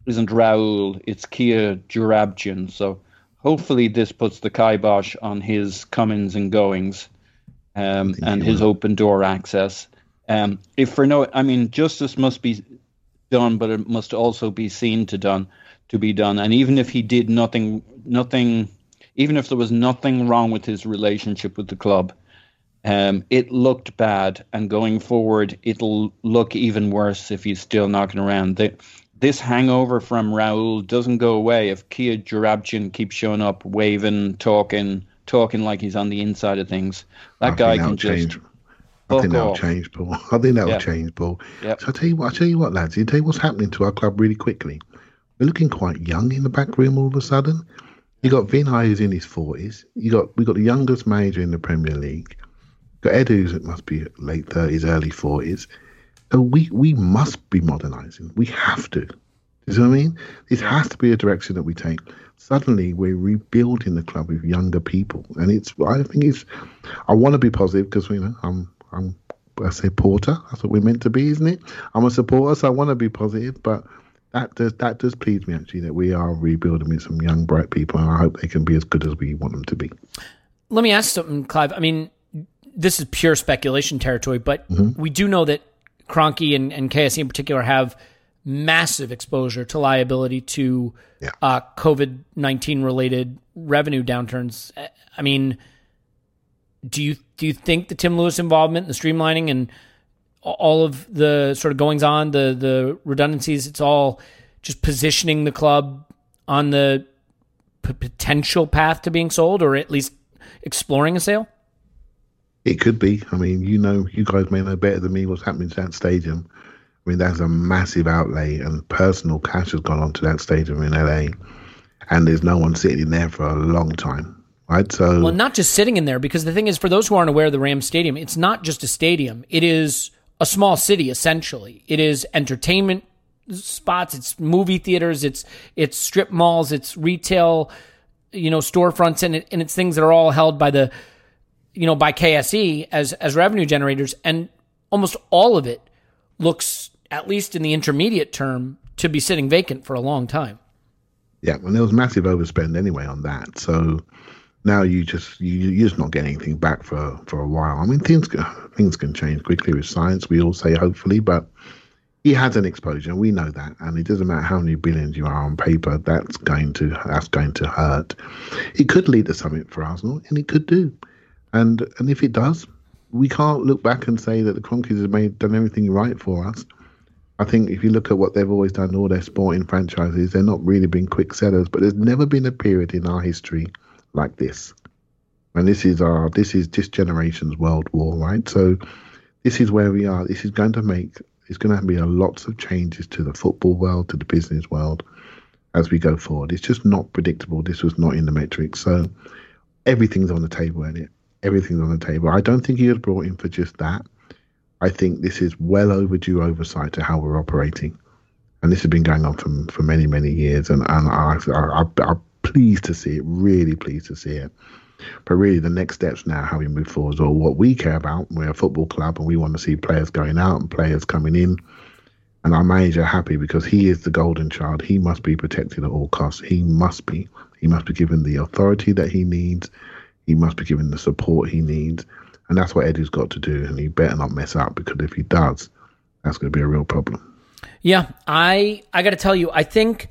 isn't Raul, it's Kia Joorabchian. So hopefully this puts the kibosh on his comings and goings, um, and his open door access. Um, if for no, I mean, justice must be done, but it must also be seen to done to be done. And even if he did nothing, nothing, even if there was nothing wrong with his relationship with the club, um, it looked bad. And going forward, it'll look even worse if he's still knocking around. The, this hangover from Raul doesn't go away if Kia Joorabchian keeps showing up, waving, talking, talking like he's on the inside of things. That
I
guy
think
can just.
Change. I think that'll
off.
change, Paul. I think that'll
Yep.
change, Paul.
Yep.
So I tell you what, I tell you what, lads. I tell you what's happening to our club really quickly. We're looking quite young in the back room all of a sudden. You got Vinay who's in his forties. You got we got the youngest manager in the Premier League. Got Ed who's it must be late thirties, early forties. So we we must be modernising. We have to. You see what I mean? This has to be a direction that we take. Suddenly, we're rebuilding the club with younger people, and it's. I think it's. I want to be positive because you know I'm. I'm. I say Porter. That's what we're meant to be, isn't it? I'm a supporter, so I want to be positive. But that does that does please me actually that we are rebuilding with some young, bright people, and I hope they can be as good as we want them to be.
Let me ask something, Clive. I mean, this is pure speculation territory, but mm-hmm. we do know that Kroenke and, and K S E in particular have massive exposure to liability to yeah. uh, COVID nineteen related revenue downturns. I mean, do you do you think the Tim Lewis involvement, the streamlining, and all of the sort of goings on, the the redundancies, it's all just positioning the club on the p- potential path to being sold, or at least exploring a sale?
It could be. I mean, you know, you guys may know better than me what's happening to that stadium. I mean, that's a massive outlay, and personal cash has gone onto that stadium in L A, and there's no one sitting in there for a long time, right? So,
well, not just sitting in there, because the thing is, for those who aren't aware of the Rams Stadium, it's not just a stadium. It is a small city, essentially. It is entertainment spots, it's movie theaters, it's it's strip malls, it's retail, you know, storefronts, and it, and it's things that are all held by the, you know, by K S E as as revenue generators, and almost all of it looks, at least in the intermediate term, to be sitting vacant for a long time.
Yeah, well, there was massive overspend anyway on that. So now you just you you're just not getting anything back for, for a while. I mean, things things can change quickly with science. We all say hopefully, but he has an exposure, and we know that. And it doesn't matter how many billions you are on paper. That's going to that's going to hurt. It could lead to something for Arsenal, and it could do. And and if it does, we can't look back and say that the Kroenkes have made done everything right for us. I think if you look at what they've always done, all their sporting franchises, they're not really been quick sellers, but there's never been a period in our history like this. And this is our this is this generation's world war, right? So this is where we are. This is going to make it's going to be a lots of changes to the football world, to the business world as we go forward. It's just not predictable. This was not in the metrics. So everything's on the table, Elliot. Everything's on the table. I don't think he was brought in for just that. I think this is well overdue oversight to how we're operating. And this has been going on for, for many, many years. And, and I, I, I'm pleased to see it, really pleased to see it. But really the next steps now, how we move forward, or what we care about. We're a football club and we want to see players going out and players coming in. And our manager happy because he is the golden child. He must be protected at all costs. He must be. He must be given the authority that he needs. He must be given the support he needs. And that's what Eddie's got to do. And he better not mess up, because if he does, that's going to be a real problem.
Yeah, I I got to tell you, I think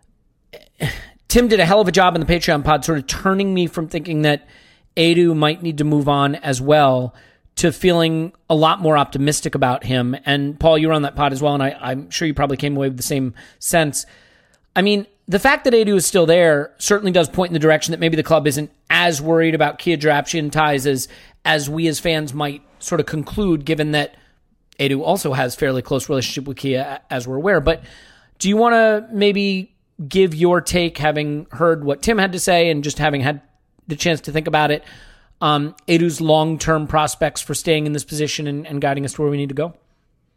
Tim did a hell of a job in the Patreon pod sort of turning me from thinking that Edu might need to move on as well to feeling a lot more optimistic about him. And Paul, you were on that pod as well, and I, I'm sure you probably came away with the same sense. I mean, the fact that Edu is still there certainly does point in the direction that maybe the club isn't as worried about Kia Joorabchian ties as, as we as fans might sort of conclude, given that Edu also has fairly close relationship with Kia, as we're aware. But do you want to maybe give your take, having heard what Tim had to say and just having had the chance to think about it, um, Edu's long-term prospects for staying in this position and, and guiding us to where we need to go?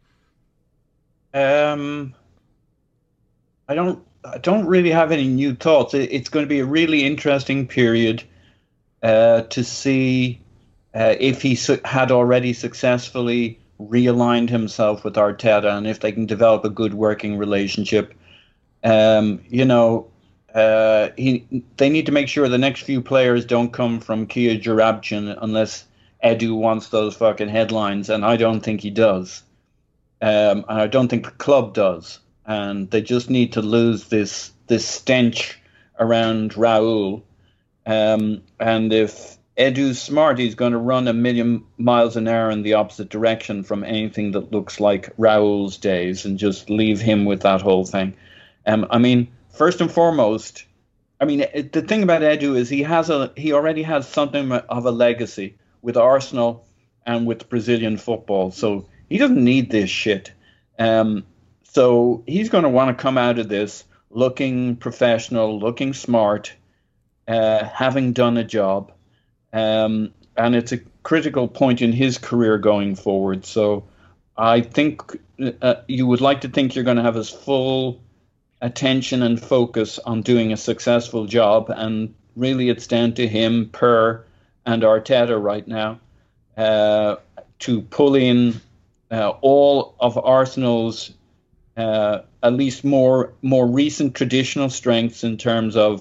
Um, I don't. I don't really have any new thoughts. It's going to be a really interesting period uh, to see uh, if he su- had already successfully realigned himself with Arteta, and if they can develop a good working relationship. Um, you know, uh, he they need to make sure the next few players don't come from Kia Joorabchian unless Edu wants those fucking headlines, and I don't think he does. Um, and I don't think the club does. And they just need to lose this this stench around Raul. Um, and if Edu's smart, he's going to run a million miles an hour in the opposite direction from anything that looks like Raul's days and just leave him with that whole thing. Um, I mean, first and foremost, I mean, it, the thing about Edu is he has a he already has something of a legacy with Arsenal and with Brazilian football. So he doesn't need this shit. Um, so he's going to want to come out of this looking professional, looking smart, uh, having done a job. Um, and it's a critical point in his career going forward. So I think uh, you would like to think you're going to have his full attention and focus on doing a successful job. And really it's down to him, Per, and Arteta right now uh, to pull in uh, all of Arsenal's uh, at least more more recent traditional strengths in terms of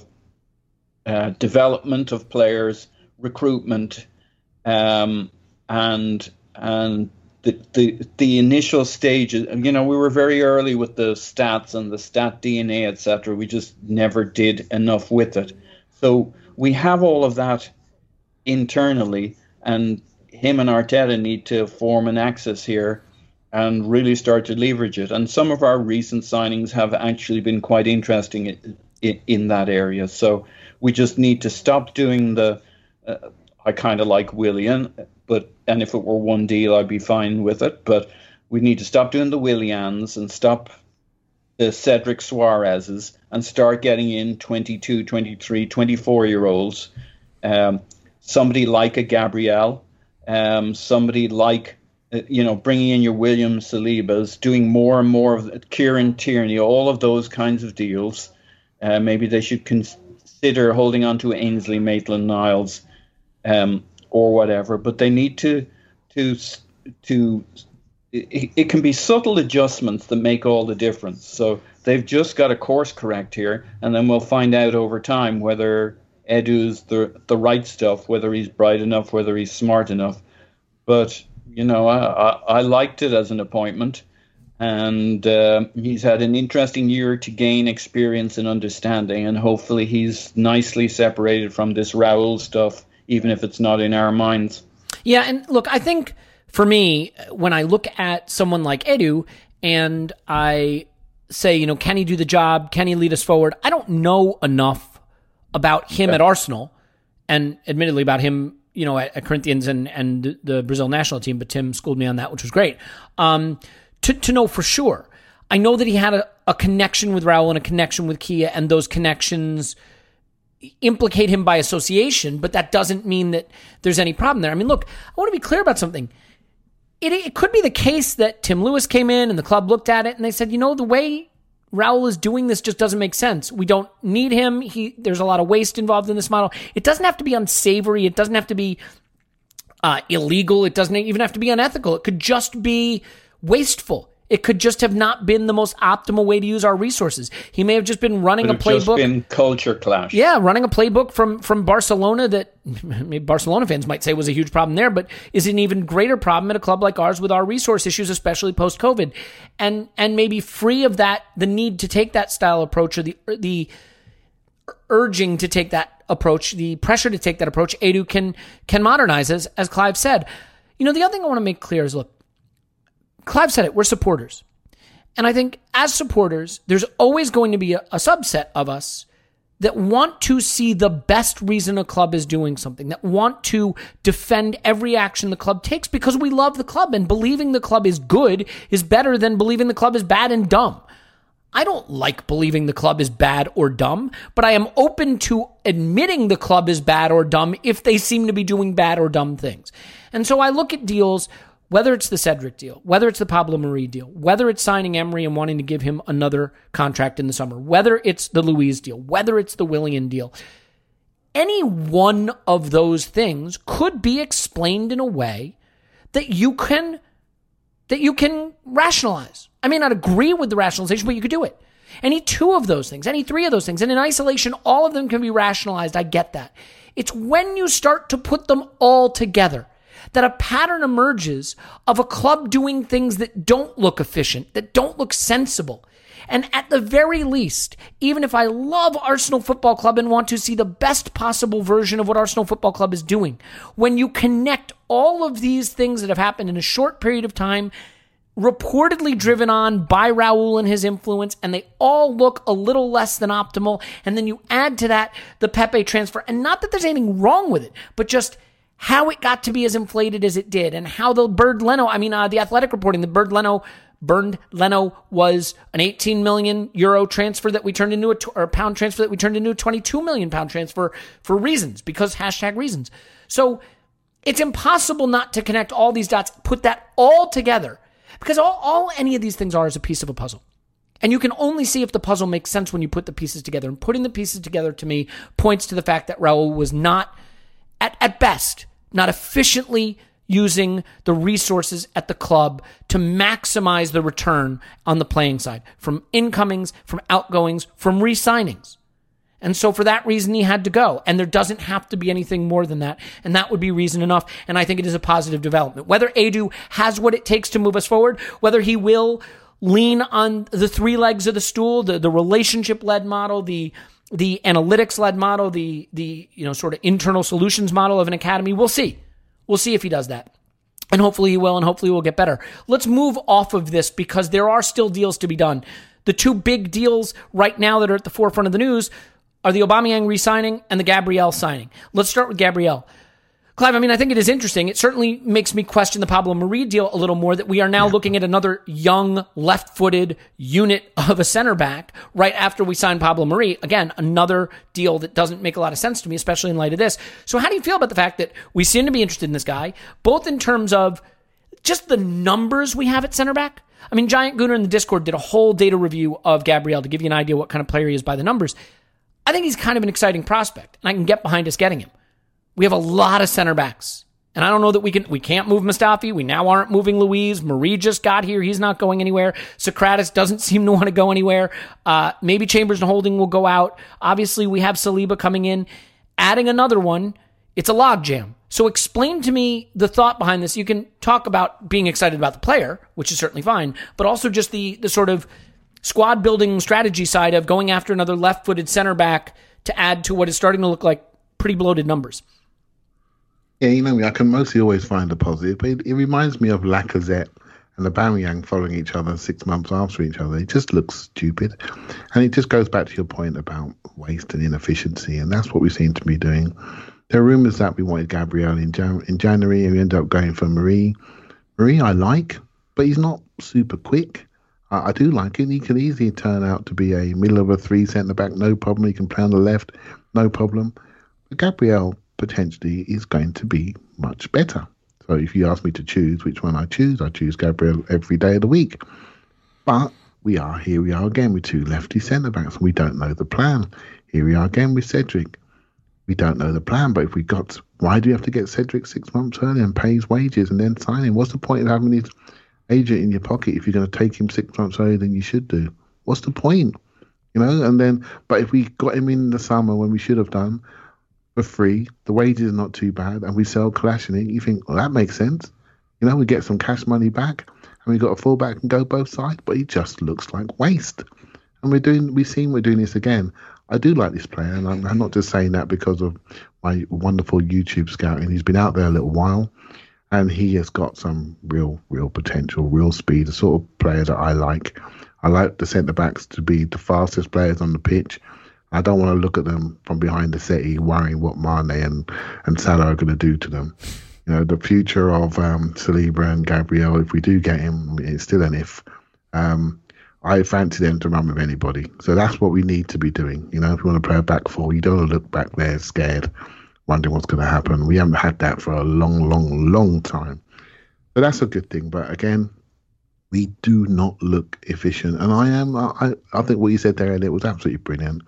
uh, development of players, recruitment, um, and and the, the the initial stages. You know, we were very early with the stats and the stat D N A, et cetera. We just never did enough with it. So we have all of that internally, and him and Arteta need to form an axis here and really start to leverage it. And some of our recent signings have actually been quite interesting in, in, in that area. So we just need to stop doing the, uh, I kind of like Willian, but and if it were one deal, I'd be fine with it. But we need to stop doing the Willians and stop the Cedric Suarez's and start getting in twenty-two, twenty-three, twenty-four-year-olds. Um, somebody like a Gabriel, um, somebody like, uh, you know, bringing in your William Salibas, doing more and more of it, Kieran Tierney, all of those kinds of deals. Uh, maybe they should consider holding on to Ainsley Maitland-Niles um, or whatever. But they need to, to, to. It, it can be subtle adjustments that make all the difference. So they've just got to course correct here, and then we'll find out over time whether Edu's the the right stuff, whether he's bright enough, whether he's smart enough. But, you know, I, I, I liked it as an appointment, and uh, he's had an interesting year to gain experience and understanding, and hopefully he's nicely separated from this Raul stuff, even if it's not in our minds.
Yeah, and look, I think for me, when I look at someone like Edu and I say, you know, can he do the job? Can he lead us forward? I don't know enough about him at Arsenal, and admittedly about him, you know, at, at Corinthians and, and the Brazil national team, but Tim schooled me on that, which was great, um, to, to know for sure. I know that he had a, a connection with Raul and a connection with Kia, and those connections implicate him by association, but that doesn't mean that there's any problem there. I mean, look, I want to be clear about something. It, it could be the case that Tim Lewis came in and the club looked at it and they said, you know, the way Raul is doing this just doesn't make sense. We don't need him. He there's a lot of waste involved in this model. It doesn't have to be unsavory. It doesn't have to be uh, illegal. It doesn't even have to be unethical. It could just be wasteful. It could just have not been the most optimal way to use our resources. He may have just been running a playbook. Just
been culture clash.
Yeah, running a playbook from from Barcelona that maybe Barcelona fans might say was a huge problem there, but is an even greater problem at a club like ours with our resource issues, especially post-COVID. And and maybe free of that, the need to take that style approach, or the the urging to take that approach, the pressure to take that approach, Edu can can modernize, as as Clive said. You know, the other thing I want to make clear is, look, Clive said it, we're supporters. And I think as supporters, there's always going to be a, a subset of us that want to see the best reason a club is doing something, that want to defend every action the club takes because we love the club, and believing the club is good is better than believing the club is bad and dumb. I don't like believing the club is bad or dumb, but I am open to admitting the club is bad or dumb if they seem to be doing bad or dumb things. And so I look at deals, whether it's the Cedric deal, whether it's the Pablo Marie deal, whether it's signing Emery and wanting to give him another contract in the summer, whether it's the Luiz deal, whether it's the Willian deal, any one of those things could be explained in a way that you can that you can rationalize. I may not agree with the rationalization, but you could do it. Any two of those things, any three of those things, and in isolation, all of them can be rationalized. I get that. It's when you start to put them all together that a pattern emerges of a club doing things that don't look efficient, that don't look sensible. And at the very least, even if I love Arsenal Football Club and want to see the best possible version of what Arsenal Football Club is doing, when you connect all of these things that have happened in a short period of time, reportedly driven on by Raul and his influence, and they all look a little less than optimal, and then you add to that the Pepe transfer, and not that there's anything wrong with it, but just how it got to be as inflated as it did, and how the Bernd Leno, I mean, uh, the Athletic reporting, the Bernd Leno Bernd Leno was an eighteen million euro transfer that we turned into a, or a pound transfer that we turned into a twenty-two million pound transfer for reasons, because hashtag reasons. So it's impossible not to connect all these dots, put that all together, because all, all any of these things are is a piece of a puzzle. And you can only see if the puzzle makes sense when you put the pieces together. And putting the pieces together, to me, points to the fact that Raul was not, at, at best, not efficiently using the resources at the club to maximize the return on the playing side, from incomings, from outgoings, from re-signings. And so for that reason, he had to go. And there doesn't have to be anything more than that. And that would be reason enough. And I think it is a positive development. Whether Edu has what it takes to move us forward, whether he will lean on the three legs of the stool, the, the relationship-led model, the the analytics-led model, the the you know sort of internal solutions model of an academy, we'll see. We'll see if he does that. And hopefully he will, and hopefully we'll get better. Let's move off of this because there are still deals to be done. The two big deals right now that are at the forefront of the news are the Aubameyang re-signing and the Gabriel signing. Let's start with Gabriel. Clive, I mean, I think it is interesting. It certainly makes me question the Pablo Mari deal a little more, that we are now yeah. looking at another young, left-footed unit of a center back right after we signed Pablo Mari. Again, another deal that doesn't make a lot of sense to me, especially in light of this. So how do you feel about the fact that we seem to be interested in this guy, both in terms of just the numbers we have at center back? I mean, Giant Gooner in the Discord did a whole data review of Gabriel to give you an idea what kind of player he is by the numbers. I think he's kind of an exciting prospect, and I can get behind us getting him. We have a lot of center backs, and I don't know that we can, we can't move Mustafi. We now aren't moving Luiz. Marie just got here. He's not going anywhere. Socrates doesn't seem to want to go anywhere. Uh, maybe Chambers and Holding will go out. Obviously, we have Saliba coming in. Adding another one, it's a logjam. So explain to me the thought behind this. You can talk about being excited about the player, which is certainly fine, but also just the the sort of squad building strategy side of going after another left-footed center back to add to what is starting to look like pretty bloated numbers.
Yeah, you know, I can mostly always find a positive, but it, it reminds me of Lacazette and Aubameyang following each other six months after each other. It just looks stupid. And it just goes back to your point about waste and inefficiency, and that's what we seem to be doing. There are rumours that we wanted Gabriel in, Jan- in January, and we ended up going for Marie. Marie I like, but he's not super quick. I, I do like it. He could easily turn out to be a middle of a three centre-back, no problem. He can play on the left, no problem. But Gabriel potentially is going to be much better. So if you ask me to choose which one I choose, I choose Gabriel every day of the week. But we are, here we are again with two lefty centre-backs. We don't know the plan. Here we are again with Cedric. We don't know the plan, but if we got, why do you have to get Cedric six months early and pay his wages and then sign him? What's the point of having his agent in your pocket if you're going to take him six months earlier than you should do? What's the point? You know, and then, but if we got him in the summer when we should have done, for free, the wages are not too bad, and we sell Kalashnik, you think, well, that makes sense. You know, we get some cash money back, and we got a fullback and go both sides, but it just looks like waste. And we're doing, we've seen we're doing this again. I do like this player, and I'm, I'm not just saying that because of my wonderful YouTube scouting. He's been out there a little while, and he has got some real, real potential, real speed, the sort of player that I like. I like the centre-backs to be the fastest players on the pitch. I don't want to look at them from behind the settee worrying what Mane and, and Salah are going to do to them. You know, the future of um, Saliba and Gabriel, if we do get him, it's still an if. Um, I fancy them to run with anybody. So that's what we need to be doing. You know, if we want to play a back four, you don't want to look back there scared, wondering what's going to happen. We haven't had that for a long, long, long time. But that's a good thing. But again, we do not look efficient. And I am, I, I think what you said there, Elliot, was absolutely brilliant.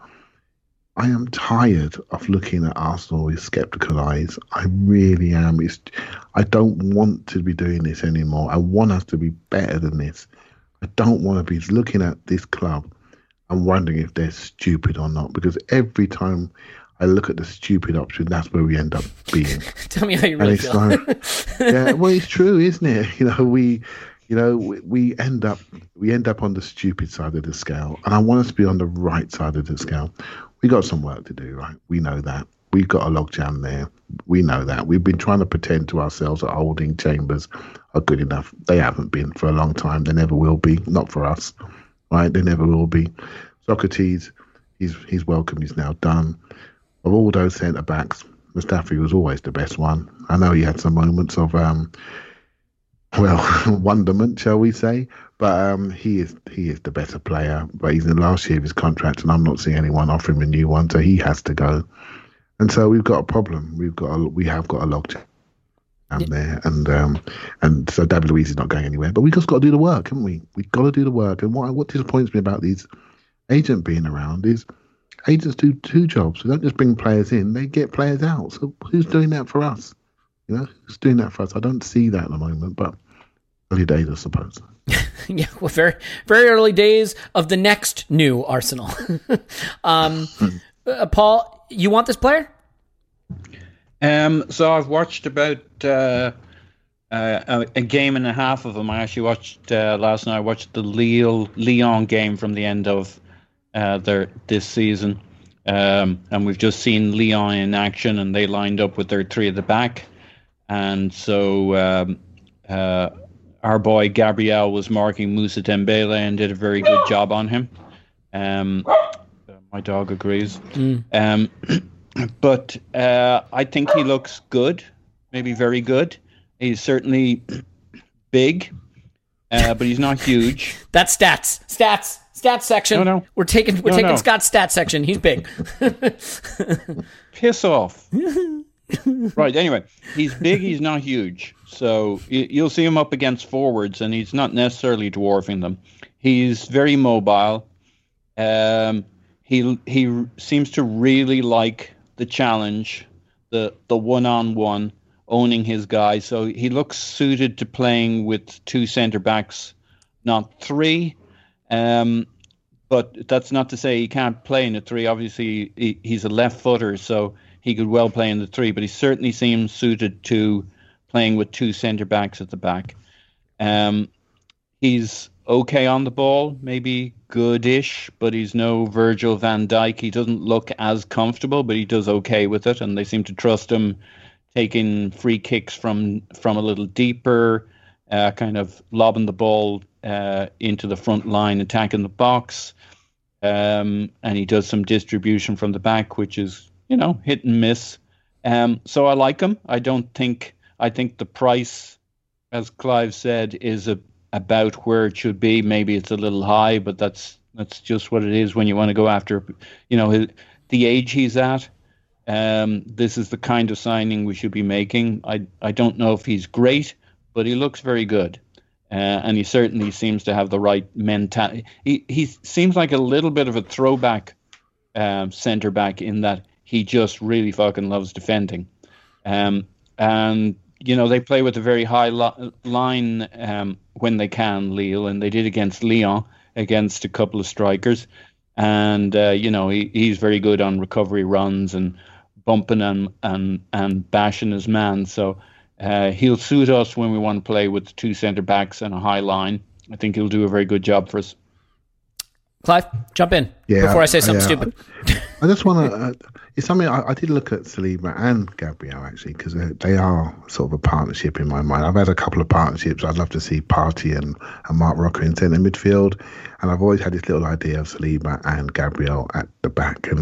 I am tired of looking at Arsenal with sceptical eyes. I really am. It's, I don't want to be doing this anymore. I want us to be better than this. I don't want to be looking at this club I'm wondering if they're stupid or not, because every time I look at the stupid option, that's where we end up being.
Tell me how you really
and it's
feel.
like, yeah, well, it's true, isn't it? You know, we, you know, we, we end up we end up on the stupid side of the scale, and I want us to be on the right side of the scale. We got some work to do, right? We know that. We've got a logjam there. We know that. We've been trying to pretend to ourselves that holding chambers are good enough. They haven't been for a long time. They never will be. Not for us, right? They never will be. Socrates, he's he's welcome. He's now done. Of all those centre backs, Mustafi was always the best one. I know he had some moments of um, well, wonderment, shall we say? But um, he is he is the better player. But he's in the last year of his contract, and I'm not seeing anyone offer him a new one, so he has to go. And so we've got a problem. We've got a, we have got a logjam down there, and um, and so David Luiz is not going anywhere. But we just got to do the work, haven't we? We've got to do the work. And what what disappoints me about these agents being around is agents do two jobs. They don't just bring players in; they get players out. So who's doing that for us? You know, who's doing that for us? I don't see that at the moment, but early days, I suppose.
Yeah, well, very very early days of the next new Arsenal. um, uh, Paul. You want this player?
Um, so I've watched about uh, uh, a, a game and a half of him. I actually watched uh, last night. I watched the Lille Lyon game from the end of uh, their this season, um, and we've just seen Lyon in action, and they lined up with their three at the back, and so um, uh, our boy Gabriel was marking Moussa Dembele and did a very good job on him. Um, My dog agrees. Mm. Um, but uh, I think he looks good, maybe very good. He's certainly big, uh, but he's not huge.
That's stats, stats, stats section.
No, no.
We're taking we're
no,
taking
no.
Scott's stats section. He's big.
Piss off. Right. Anyway, he's big. He's not huge. So you, you'll see him up against forwards, and he's not necessarily dwarfing them. He's very mobile. Um. He he seems to really like the challenge, the the one-on-one, owning his guy. So he looks suited to playing with two centre-backs, not three. Um, but that's not to say he can't play in a three. Obviously, he, he's a left-footer, so he could well play in the three. But he certainly seems suited to playing with two centre-backs at the back. Um, he's okay on the ball, maybe goodish, but he's no Virgil van Dijk. He doesn't look as comfortable, but he does okay with it, and they seem to trust him taking free kicks from from a little deeper, uh, kind of lobbing the ball uh, into the front line, attacking the box, um, and he does some distribution from the back, which is, you know, hit and miss. Um, so I like him. I don't think, I think the price, as Clive said, is a about where it should be. Maybe it's a little high, but that's that's just what it is when you want to go after, you know, his, the age he's at. Um, this is the kind of signing we should be making. I I don't know if he's great, but he looks very good, uh, and he certainly seems to have the right mentality. He he seems like a little bit of a throwback um, centre back in that he just really fucking loves defending, um, and. You know, they play with a very high lo- line um, when they can, Lille, and they did against Lyon, against a couple of strikers. And, uh, you know, he, he's very good on recovery runs and bumping and and, and bashing his man. So uh, he'll suit us when we want to play with two centre-backs and a high line. I think he'll do a very good job for us.
Clive, jump in
yeah,
before I say something
yeah.
stupid.
I just want to. Uh, it's something I, I did look at Saliba and Gabriel actually, because they are sort of a partnership in my mind. I've had a couple of partnerships. I'd love to see Partey and, and Mark Rocker in centre midfield, and I've always had this little idea of Saliba and Gabriel at the back. And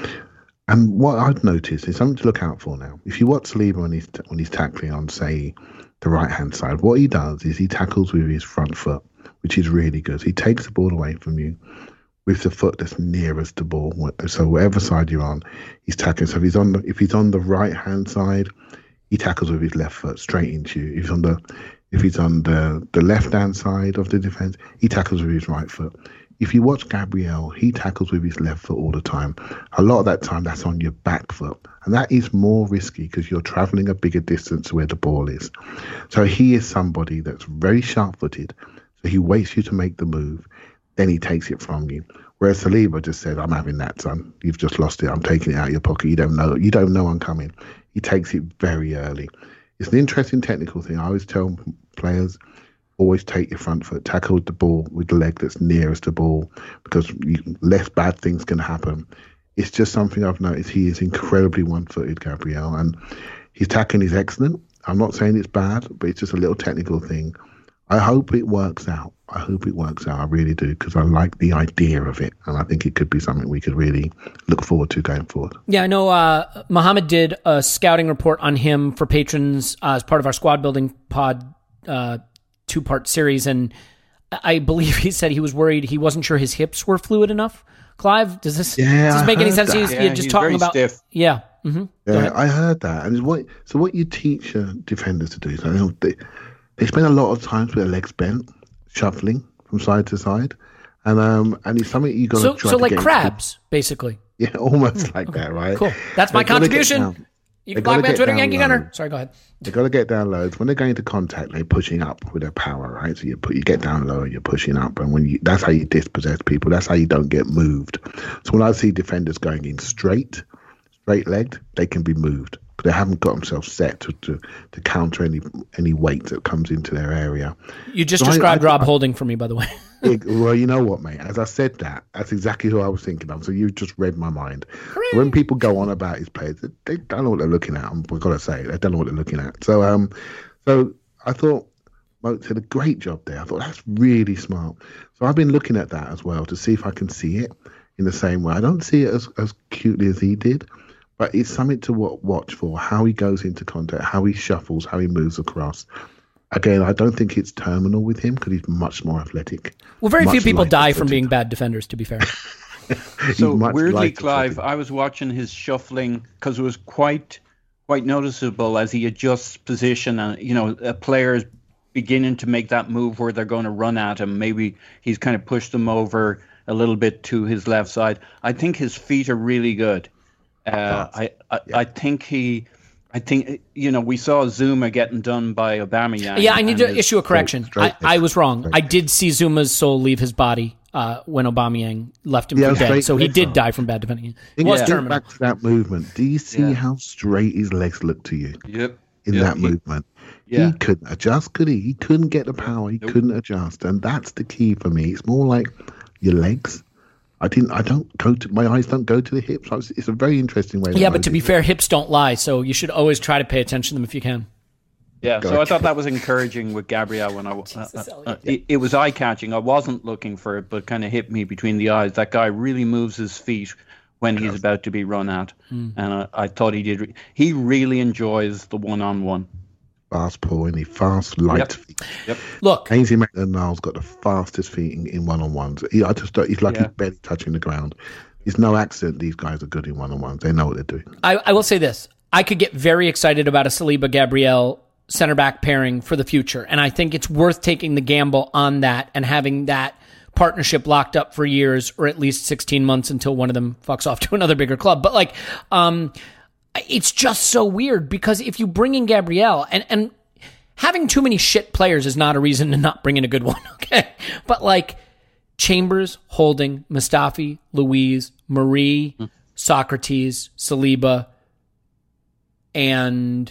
and what I've noticed is something to look out for now. If you watch Saliba when he's when he's tackling on, say, the right hand side, what he does is he tackles with his front foot, which is really good. He takes the ball away from you with the foot that's nearest the ball. So whatever side you're on, he's tackling. So if he's on the, if he's on the right hand side, he tackles with his left foot straight into you. If he's on the if he's on the, the left hand side of the defense, he tackles with his right foot. If you watch Gabriel, he tackles with his left foot all the time. A lot of that time, that's on your back foot. And that is more risky because you're traveling a bigger distance where the ball is. So he is somebody that's very sharp-footed. So he waits you to make the move. Then he takes it from you. Whereas Saliba just said, "I'm having that, son. You've just lost it. I'm taking it out of your pocket. You don't know. You don't know I'm coming." He takes it very early. It's an interesting technical thing. I always tell players, always take your front foot, tackle the ball with the leg that's nearest the ball, because you, less bad things can happen. It's just something I've noticed. He is incredibly one-footed, Gabriel, and his tackling is excellent. I'm not saying it's bad, but it's just a little technical thing. I hope it works out. I hope it works out. I really do, because I like the idea of it, and I think it could be something we could really look forward to going forward.
Yeah, I know uh, Mohammed did a scouting report on him for patrons uh, as part of our squad building pod uh, two-part series, and I believe he said he was worried he wasn't sure his hips were fluid enough. Clive, does this,
yeah,
does this make any sense?
That.
He's,
Yeah,
you're just
he's
talking
very
about
stiff.
Yeah. Mm-hmm.
Yeah, I heard that. And what so what you teach uh, defenders to do is, you know, they they spend a lot of time with their legs bent, shuffling from side to side, and um and it's something you got to
So,
try
so
to
like
get
crabs, basically.
into. Yeah, almost like that, right?
Cool. That's my
They've gotta get
contribution.
down-
You
they've
can block
gotta
me on
get
Twitter,
down
Yankee
low.
Gunner. Sorry, go ahead.
They got to get down low. When they're going into contact, they're pushing up with their power, right? So you put you get down low and you're pushing up, and when you that's how you dispossess people. That's how you don't get moved. So when I see defenders going in straight, straight legged, they can be moved, but they haven't got themselves set to, to, to counter any any weight that comes into their area.
You just
So I-
described
I-
Rob Holding for me, by the way.
It- well, you know what, mate? As I said that, that's exactly who I was thinking of. So you just read my mind. When people go on about his players, they, they don't know what they're looking at. We've got to say, they don't know what they're looking at. So, um, so I thought Moat did a great job there. I thought that's really smart. So I've been looking at that as well to see if I can see it in the same way. I don't see it as, as cutely as he did, but it's something to wa- watch for, how he goes into contact, how he shuffles, how he moves across. Again, I don't think it's terminal with him because he's much more athletic.
Well, very few
Much
people
lighter
die from
footed.
being bad defenders, to be fair.
He's
So
much
weirdly,
lighter
Clive,
footed.
I was watching his shuffling because it was quite quite noticeable as he adjusts position, and you know, a player is beginning to make that move where they're going to run at him. Maybe he's kind of pushed them over a little bit to his left side. I think his feet are really good. Uh, I I,
Yeah.
I think he. I think, you know, we saw Zuma getting done by Aubameyang.
Yeah, I need
and
to
his-
issue a correction.
straight
I, I was wrong.
straight
I did see Zuma's soul leave his body uh, when Aubameyang left him
Yeah,
for dead,
straight
so he
legs
did
are.
die from bad defending. It
Think,
was
think
terminal.
back to that movement. Do you see
Yeah.
how straight his legs look to you
Yep.
in
Yep,
that
he-
movement?
yeah.
He couldn't adjust, could he? He couldn't get the power. He
Nope.
couldn't adjust, and that's the key for me. It's more like your legs. I didn't. I don't go to my eyes. Don't go to the hips. I was, it's a very interesting way.
Yeah,
that
but to be
Moses-
fair, hips don't lie, so you should always try to pay attention to them if you can.
Yeah, so
Gotcha.
I thought that was encouraging with Gabriel when I uh,
Jesus,
uh,
Elliot.
uh, it, it was eye catching. I wasn't looking for it, but kind of hit me between the eyes. That guy really moves his feet when he's about to be run at,
Hmm.
and I, I thought he did. Re- he really enjoys the one on one.
fast pull and he fast light
Yep.
feet.
Yep.
Look,
Ainsley Maitland-Niles got the fastest feet in, in one-on-ones. He, I just don't- he's like
Yeah.
he's barely touching the ground. It's no accident these guys are good in one-on-ones. They know what they're doing.
I, I will say this. I could get very excited about a Saliba Gabriel center back pairing for the future. And I think it's worth taking the gamble on that and having that partnership locked up for years, or at least sixteen months until one of them fucks off to another bigger club. But like, um, it's just so weird because if you bring in Gabriel and, and having too many shit players is not a reason to not bring in a good one. Okay. But like Chambers, Holding, Mustafi, Louise, Marie, Socrates, Saliba, and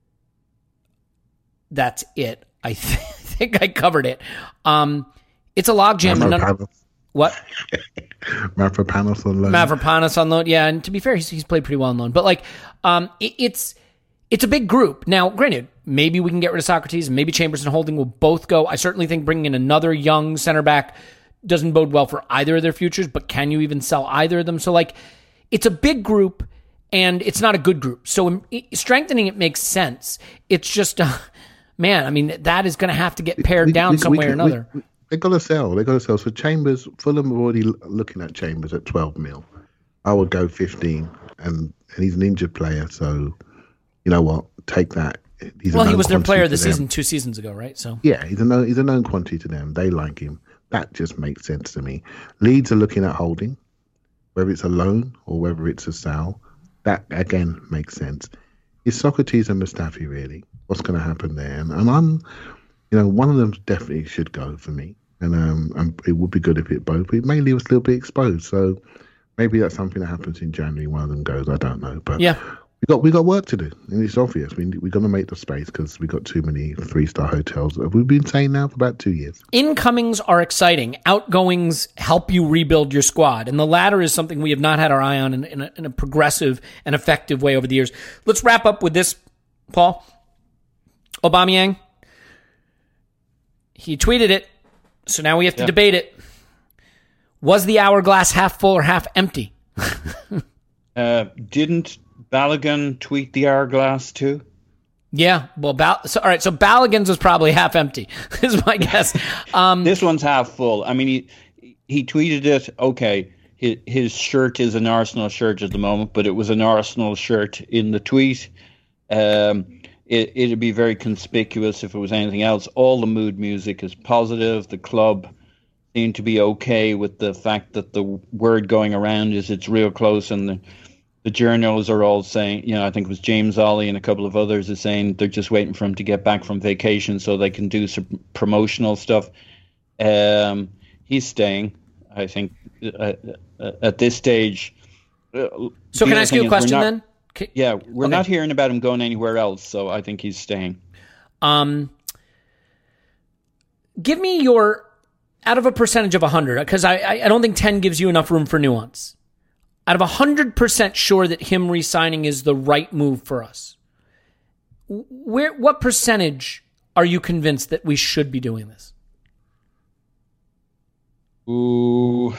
that's it. I th- think I covered it. Um, it's a logjam. and none-
Mavropanos
What?
Mavropanos on loan.
Mavropanos on loan. Yeah, and to be fair, he's, he's played pretty well on loan. But like, um, it, it's it's a big group. Now, granted, maybe we can get rid of Socrates, and maybe Chambers and Holding will both go. I certainly think bringing in another young center back doesn't bode well for either of their futures. But can you even sell either of them? So like, it's a big group, and it's not a good group. So um, it- strengthening it makes sense. It's just, uh, man, I mean, that is going to have to get pared
We-
down
we-
some
we
way or
can- we-
another.
we- They got to sell. They got to sell. So Chambers, Fulham are already l- looking at Chambers at twelve mil. I would go fifteen, and, and he's an injured player. So you know what? Take that. He's a
Well, he
known
was their
quantity
player of
to
the
them.
season two seasons ago, right? So
Yeah, he's a known, he's a known quantity to them. They like him. That just makes sense to me. Leeds are looking at Holding, whether it's a loan or whether it's a sale. That again makes sense. It's Socrates and Mustafi really. What's going to happen there? And, and I'm, you know, one of them definitely should go for me. and um, and it would be good if it both. It may leave us a little bit exposed, so maybe that's something that happens in January. One of them goes, I don't know, but
yeah.
We got we got work to do, and it's obvious. We we're gonna make the space because we got too many three star hotels. We've been saying now for about two years.
Incomings are exciting. Outgoings help you rebuild your squad, and the latter is something we have not had our eye on in, in, a, in a progressive and effective way over the years. Let's wrap up with this, Paul. Aubameyang. He tweeted it, so now we have to
yeah.
debate it. Was the hourglass half full or half empty?
uh, didn't Balogun tweet the hourglass too?
Yeah, well, Bal- so, all right. So Balogun's was probably half empty, is my guess. Um,
this one's half full. I mean, he he tweeted it. Okay, his, his shirt is an Arsenal shirt at the moment, but it was an Arsenal shirt in the tweet. Um, it, it'd be very conspicuous if it was anything else. All the mood music is positive. The club seem to be okay with the fact that the word going around is it's real close, and the The journals are all saying, you know, I think it was James Ollie and a couple of others are saying they're just waiting for him to get back from vacation so they can do some promotional stuff. Um, he's staying, I think, uh, uh, at this stage. Uh,
so can I ask you a question
not,
then? Can,
yeah, we're
okay.
not hearing about him going anywhere else, so I think he's staying.
Um, give me your, out of a percentage of one hundred, because I, I, I don't think ten gives you enough room for nuance. Out of one hundred percent sure that him re-signing is the right move for us, where what percentage are you convinced that we should be doing this?
Ooh.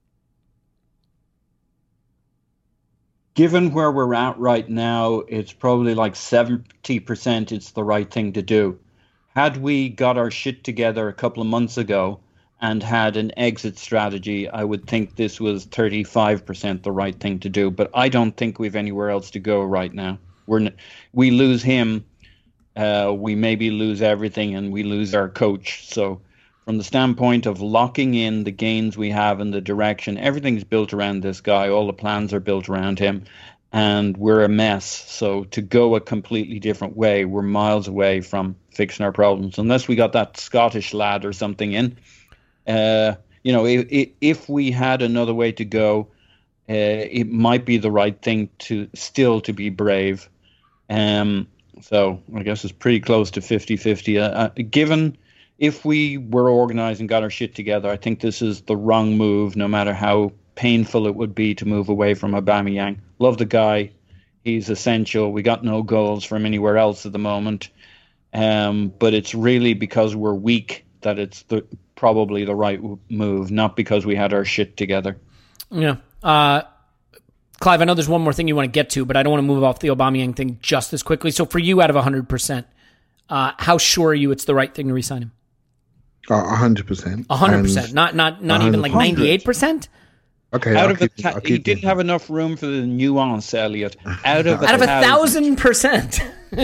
Given where we're at right now, it's probably like seventy percent it's the right thing to do. Had we got our shit together a couple of months ago and had an exit strategy, I would think this was thirty-five percent the right thing to do. But I don't think we've anywhere else to go right now. We're n- we lose him, uh, we maybe lose everything, and we lose our coach. So from the standpoint of locking in the gains we have in the direction, everything's built around this guy. All the plans are built around him, and we're a mess. So to go a completely different way, we're miles away from fixing our problems, unless we got that Scottish lad or something in. Uh, you know, if, if we had another way to go, uh, it might be the right thing to still to be brave. Um, so I guess it's pretty close to fifty-fifty. Uh, uh, given if we were organized and got our shit together, I think this is the wrong move, no matter how painful it would be to move away from Aubameyang. Love the guy. He's essential. We got no goals from anywhere else at the moment. Um, but it's really because we're weak that it's the probably the right move, not because we had our shit together.
Yeah. Uh, Clive, I know there's one more thing you want to get to, but I don't want to move off the Aubameyang thing just as quickly. So for you, out of one hundred percent, uh, how sure are you it's the right thing to re-sign him?
Uh, one hundred percent.
one hundred percent. Not not not even like ninety-eight percent?
Okay.
Out
I'll
of a
keep,
ta-
I'll
he
keep
didn't
it.
have enough room for the nuance, Elliot. Out of a
Out of a
thousand.
thousand percent.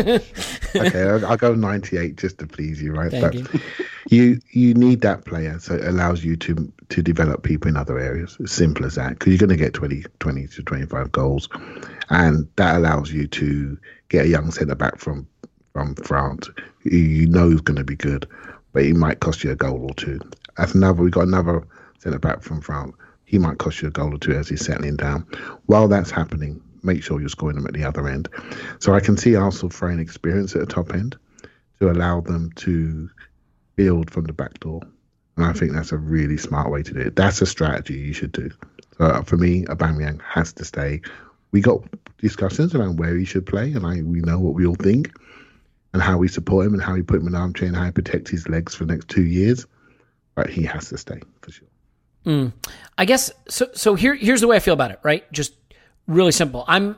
Okay, I'll, I'll go ninety-eight just to please you, right?
Thank
But you you need that player, so it allows you to to develop people in other areas. As simple as that, because you're going to get twenty, twenty to twenty-five goals, and that allows you to get a young centre back from from France who you know is going to be good, but it might cost you a goal or two. That's another. We got another centre back from France. He might cost you a goal or two as he's settling down. While that's happening, make sure you're scoring them at the other end. So I can see Arsenal throwing experience at the top end to allow them to build from the back door. And I think that's a really smart way to do it. That's a strategy you should do. So for me, Aubameyang has to stay. We got discussions around where he should play, and I we know what we all think and how we support him and how we put him in an armchair and how we protect his legs for the next two years. But he has to stay, for sure.
Mm. I guess, so So here, here's the way I feel about it, right? Just really simple. I'm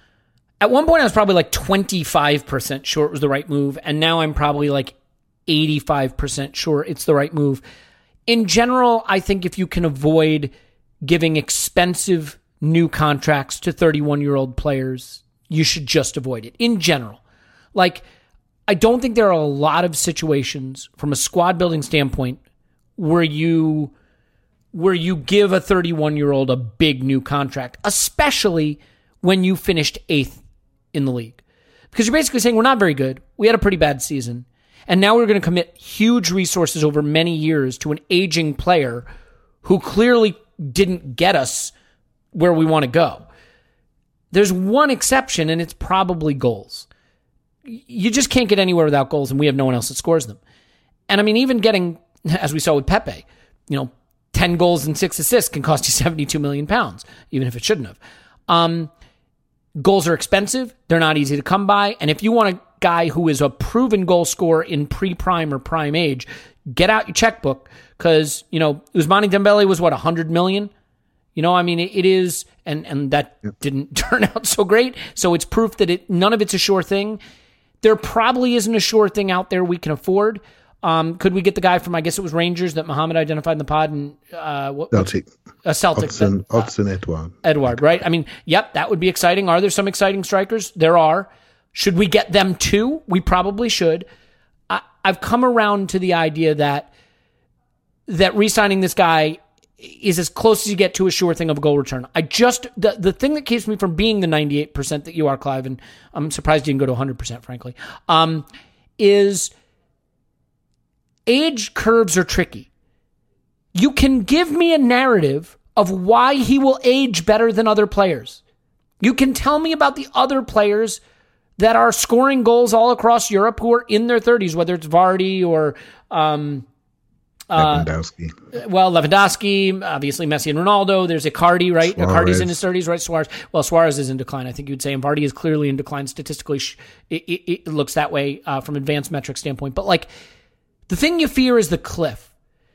At one point, I was probably like twenty-five percent sure it was the right move, and now I'm probably like eighty-five percent sure it's the right move. In general, I think if you can avoid giving expensive new contracts to thirty-one-year-old players, you should just avoid it. In general. Like, I don't think there are a lot of situations from a squad building standpoint where you where you give a thirty-one-year-old a big new contract, especially when you finished eighth in the league. Because you're basically saying we're not very good. We had a pretty bad season. And now we're going to commit huge resources over many years to an aging player who clearly didn't get us where we want to go. There's one exception, and it's probably goals. You just can't get anywhere without goals, and we have no one else that scores them. And I mean, even getting, as we saw with Pepe, you know, ten goals and six assists can cost you seventy-two million pounds, even if it shouldn't have. Um, goals are expensive. They're not easy to come by. And if you want a guy who is a proven goal scorer in pre-prime or prime age, get out your checkbook, because, you know, Ousmane Dembele was, what, one hundred million? You know, I mean, it, it is, and, and that yep. didn't turn out so great. So it's proof that it none of it's a sure thing. There probably isn't a sure thing out there we can afford. Um, could we get the guy from, I guess it was Rangers that Mohammed identified in the pod, and uh, what,
Celtic,
a Celtic,
Odsonne,
uh,
Odsonne Edouard,
Edouard, right? I mean, yep, that would be exciting. Are there some exciting strikers? There are. Should we get them too? We probably should. I, I've come around to the idea that that re-signing this guy is as close as you get to a sure thing of a goal return. I just, the, the thing that keeps me from being the ninety-eight percent that you are, Clive, and I'm surprised you didn't go to one hundred percent, frankly, um, is age curves are tricky. You can give me a narrative of why he will age better than other players. You can tell me about the other players that are scoring goals all across Europe who are in their thirties, whether it's Vardy or um, uh,
Lewandowski.
Well, Lewandowski, obviously Messi and Ronaldo. There's Icardi, right?
Suarez.
Icardi's in his thirties, right? Suarez. Well, Suarez is in decline, I think you would say, and Vardy is clearly in decline statistically. It, it, it looks that way uh, from advanced metric standpoint. But like, the thing you fear is the cliff.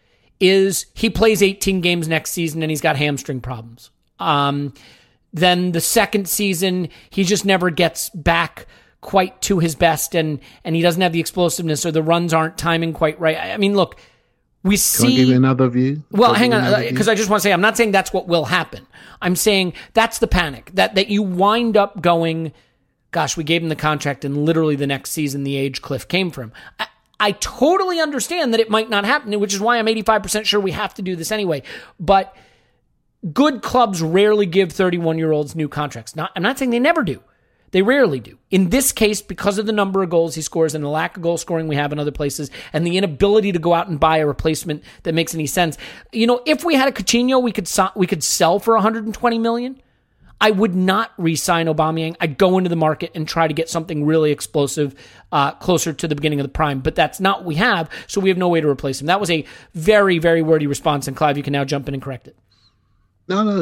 Is he plays eighteen games next season and he's got hamstring problems. Um, then the second season, he just never gets back quite to his best, and and he doesn't have the explosiveness, or the runs aren't timing quite right. I mean, look, we see...
Can I give you another view?
Well, hang on, because I just want to say, I'm not saying that's what will happen. I'm saying that's the panic, that that you wind up going, gosh, we gave him the contract, and literally the next season, the age cliff came for him. I, I totally understand that it might not happen, which is why I'm eighty-five percent sure we have to do this anyway. But good clubs rarely give thirty-one-year-olds new contracts. Not, I'm not saying they never do. They rarely do. In this case, because of the number of goals he scores and the lack of goal scoring we have in other places and the inability to go out and buy a replacement that makes any sense. You know, if we had a Coutinho we could we could sell for one hundred twenty million dollars, I would not re-sign Aubameyang. I'd go into the market and try to get something really explosive uh, closer to the beginning of the prime. But that's not what we have, so we have no way to replace him. That was a very, very wordy response, and Clive, you can now jump in and correct it.
No, no,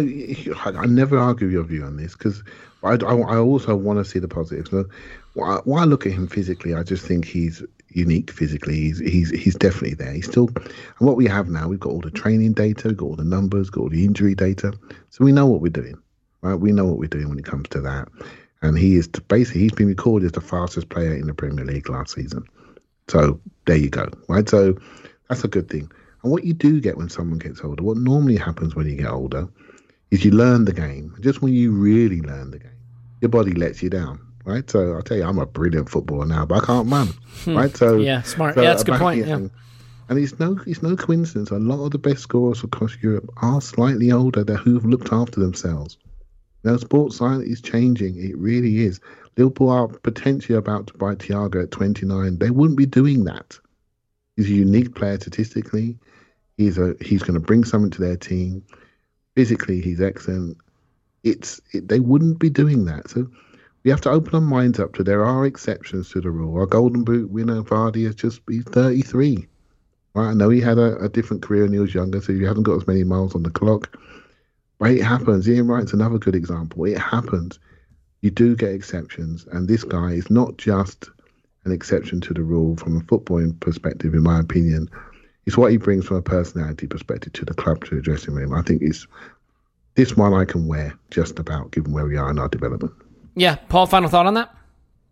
I never argue your view on this, because I, I, I also want to see the positives. So, while I look at him physically, I just think he's unique physically. He's he's he's definitely there. He's still, and what we have now, we've got all the training data, we've got all the numbers, got all the injury data, so we know what we're doing. Right, we know what we're doing when it comes to that, and he is basically he's been recorded as the fastest player in the Premier League last season. So there you go, right? So that's a good thing. And what you do get when someone gets older, what normally happens when you get older, is you learn the game. Just when you really learn the game, your body lets you down, right? So I'll tell you, I'm a brilliant footballer now, but I can't run, right? So
yeah, smart.
So
yeah, that's a good point. Yeah.
And, and it's no, it's no coincidence. A lot of the best scorers across Europe are slightly older, that who've looked after themselves. Now, sports science is changing. It really is. Liverpool are potentially about to buy Thiago at twenty-nine. They wouldn't be doing that. He's a unique player statistically. He's a he's going to bring something to their team. Physically, he's excellent. It's it, they wouldn't be doing that. So we have to open our minds up to there are exceptions to the rule. Our Golden Boot winner, Vardy, is just he's thirty-three. Right? I know he had a, a different career when he was younger, so you haven't got as many miles on the clock. But it happens. Ian Wright's another good example. It happens. You do get exceptions. And this guy is not just an exception to the rule from a footballing perspective, in my opinion. It's what he brings from a personality perspective to the club, to the dressing room. I think it's this one I can wear just about, given where we are in our development.
Yeah. Paul, final thought on that?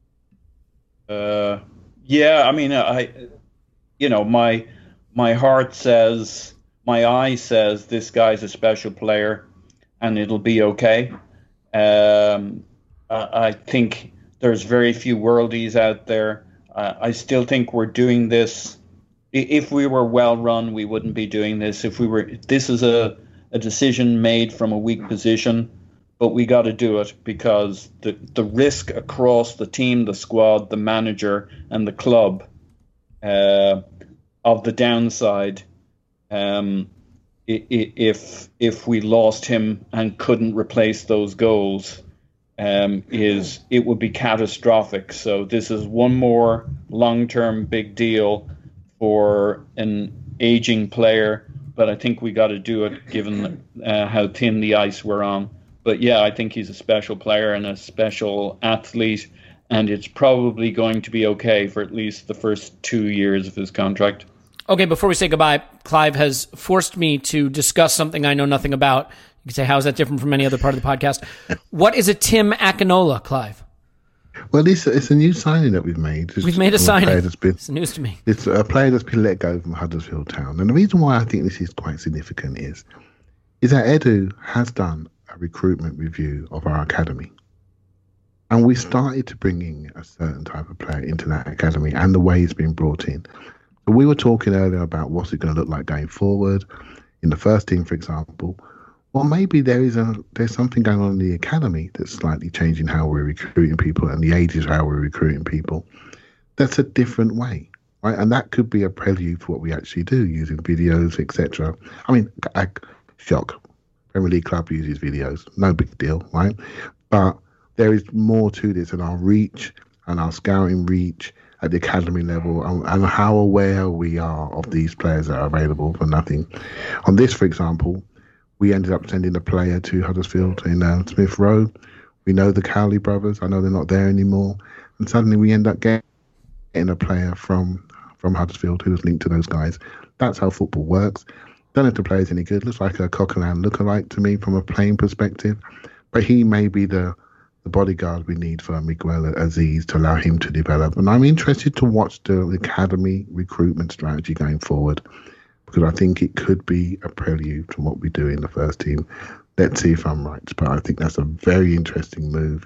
Uh, yeah, I mean, I, you know, my my heart says, my eye says this guy's a special player, and it'll be okay. Um, I, I think there's very few worldies out there. Uh, I still think we're doing this. If we were well run, we wouldn't be doing this. If we were, this is a, a decision made from a weak position, but we got to do it because the, the risk across the team, the squad, the manager, and the club uh, of the downside. Um, if if we lost him and couldn't replace those goals, um, is it would be catastrophic. So this is one more long-term big deal for an aging player, but I think we got to do it given uh, how thin the ice we're on. But yeah, I think he's a special player and a special athlete, and it's probably going to be okay for at least the first two years of his contract.
Okay, before we say goodbye, Clive has forced me to discuss something I know nothing about. You can say, how is that different from any other part of the podcast? What is a Tim Akinola, Clive?
Well, it's, it's a new signing that we've made. It's
we've made a signing. A been, it's news to me.
It's a player that's been let go from Huddersfield Town. And the reason why I think this is quite significant is, is that Edu has done a recruitment review of our academy. And we started to bring in a certain type of player into that academy and the way he's been brought in. So we were talking earlier about what's it going to look like going forward in the first team, for example. Well, maybe there is a there's something going on in the academy that's slightly changing how we're recruiting people and the ages of how we're recruiting people. That's a different way, right? And that could be a prelude for what we actually do using videos, et cetera. I mean, I, shock. Premier League club uses videos, no big deal, right? But there is more to this, and our reach and our scouting reach at the academy level, and, and how aware we are of these players that are available for nothing. On this, for example, we ended up sending a player to Huddersfield in uh, Smith Road. We know the Cowley brothers. I know they're not there anymore. And suddenly we end up getting a player from from Huddersfield who was linked to those guys. That's how football works. Don't know if the player's any good. Looks like a Coquelin lookalike to me from a playing perspective. But he may be the the bodyguard we need for Miguel Aziz to allow him to develop. And I'm interested to watch the academy recruitment strategy going forward, because I think it could be a prelude to what we do in the first team. Let's see if I'm right. But I think that's a very interesting move.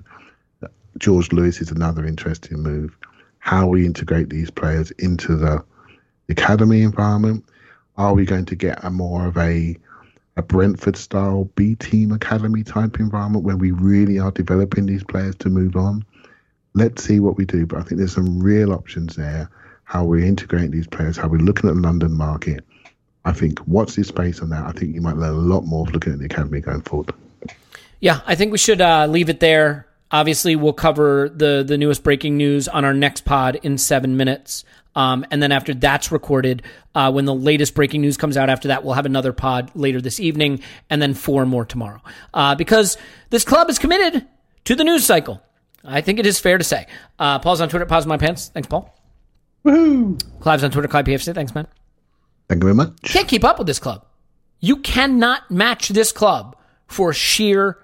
George Lewis is another interesting move. How we integrate these players into the academy environment. Are we going to get a more of a a Brentford-style B-team academy type environment where we really are developing these players to move on? Let's see what we do. But I think there's some real options there, how we're integrating these players, how we're looking at the London market. I think, watch this space on that. I think you might learn a lot more looking at the academy going forward.
Yeah, I think we should uh, leave it there. Obviously, we'll cover the, the newest breaking news on our next pod in seven minutes. Um, and then after that's recorded, uh, when the latest breaking news comes out after that, we'll have another pod later this evening and then four more tomorrow. Uh, because this club is committed to the news cycle. I think it is fair to say. Uh, Paul's on Twitter, Pause My Pants. Thanks, Paul.
Woohoo!
Clive's on Twitter, Clive P F C. Thanks, man.
Thank you very much.
Can't keep up with this club. You cannot match this club for sheer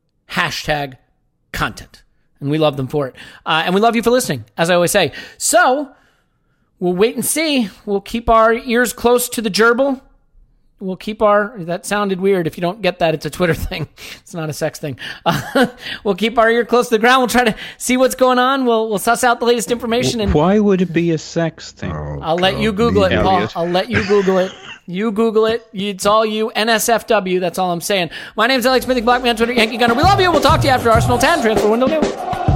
hashtag content. And we love them for it. Uh, and we love you for listening, as I always say. So we'll wait and see. We'll keep our ears close to the gerbil. We'll keep our... That sounded weird. If you don't get that, it's a Twitter thing. It's not a sex thing. Uh, we'll keep our ear close to the ground. We'll try to see what's going on. We'll we'll suss out the latest information. And
why would it be a sex thing?
Oh,
I'll let you Google it, Paul. I'll let you Google it. You Google it. It's all you. N S F W. That's all I'm saying. My name's Alex Smith. Block me on Twitter. Yankee Gunner. We love you. We'll talk to you after Arsenal ten transfer window new.